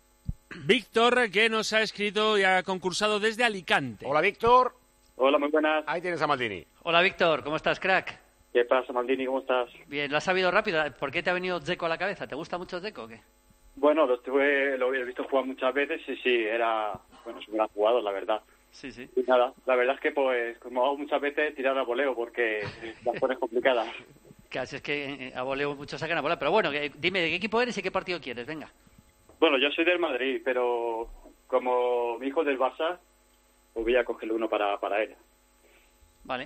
Víctor, que nos ha escrito y ha concursado desde Alicante. Hola, Víctor. Hola, muy buenas. Ahí tienes a Maldini. Hola, Víctor, ¿cómo estás, crack? ¿Qué pasa, Maldini? ¿Cómo estás? Bien, lo has sabido rápido. ¿Por qué te ha venido Dzeko a la cabeza? ¿Te gusta mucho Dzeko o qué? Bueno, lo, estuve, lo he visto jugar muchas veces y sí, era, bueno, es un gran jugador, la verdad. Sí, sí. Y nada, la verdad es que, pues, como hago muchas veces, tirar a voleo porque las pones complicadas. Casi es que eh, a voleo muchos sacan a bola. Pero bueno, que- dime, ¿de qué equipo eres y qué partido quieres? Venga. Bueno, yo soy del Madrid, pero como mi hijo es del Barça, pues voy a cogerle uno para, para él. Vale.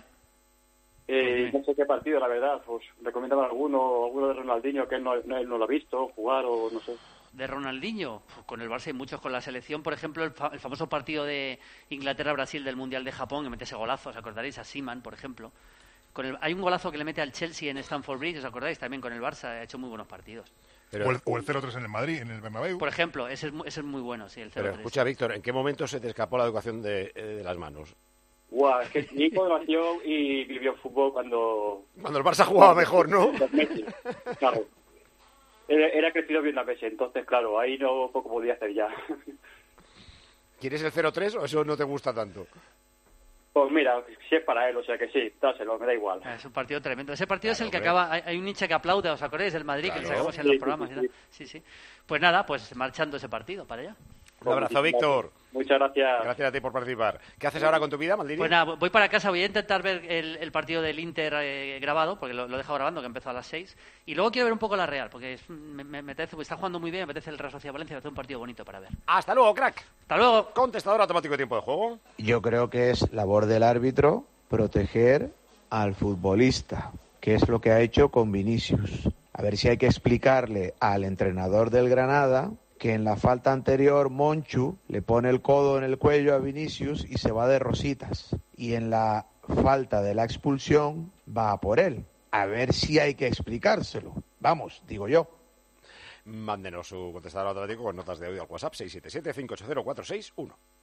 Eh, no sé qué partido, la verdad, pues recomiéndame alguno, alguno de Ronaldinho que él no, no, él no lo ha visto jugar o no sé. De Ronaldinho, Uf, con el Barça hay muchos, con la selección, por ejemplo, el, fa- el famoso partido de Inglaterra-Brasil del Mundial de Japón, que mete ese golazo, ¿os acordaréis? A Seaman, por ejemplo. Con el, hay un golazo que le mete al Chelsea en Stamford Bridge, ¿os acordáis? También con el Barça, ha hecho muy buenos partidos. o el, o el cero tres en el Madrid, en el Bernabéu. Por ejemplo, ese es, mu- ese es muy bueno, sí, el cero Pero tres. escucha, Víctor, ¿en qué momento se te escapó la educación de, eh, de las manos? Guau, es que mi hijo nació y vivió fútbol cuando... Cuando el Barça jugaba mejor, ¿no? Los Messi, claro. Era, era crecido bien la Messi, entonces, claro, ahí no poco podía hacer ya. ¿Quieres el cero tres o eso no te gusta tanto? Pues mira, si es para él, o sea que sí, dáselo, me da igual. Es un partido tremendo. Ese partido es el que hombre. acaba. Hay, hay un hincha que aplaude, ¿os acordáis? El Madrid, que le Claro. sacamos en Sí, los sí, programas. sí, ¿verdad? Sí, sí. Pues nada, pues marchando ese partido para allá. Un abrazo, Víctor. Muchas gracias. Gracias a ti por participar. ¿Qué haces ahora con tu vida, Maldini? Pues nada, voy para casa, voy a intentar ver el, el partido del Inter eh, grabado, porque lo, lo he dejado grabando, que empezó a las seis. Y luego quiero ver un poco la Real, porque es- me, me, me apetece, pues está jugando muy bien, me apetece el Real Sociedad Valencia, me hace un partido bonito para ver. Hasta luego, crack. Hasta luego. Contestador automático de tiempo de juego. Yo creo que es labor del árbitro proteger al futbolista, que es lo que ha hecho con Vinicius. A ver si hay que explicarle al entrenador del Granada que en la falta anterior Monchu le pone el codo en el cuello a Vinicius y se va de rositas. Y en la falta de la expulsión va a por él. A ver si hay que explicárselo. Vamos, digo yo. Mándenos su contestador automático con notas de audio al WhatsApp seis siete siete, cinco ocho cero, cuatro seis uno.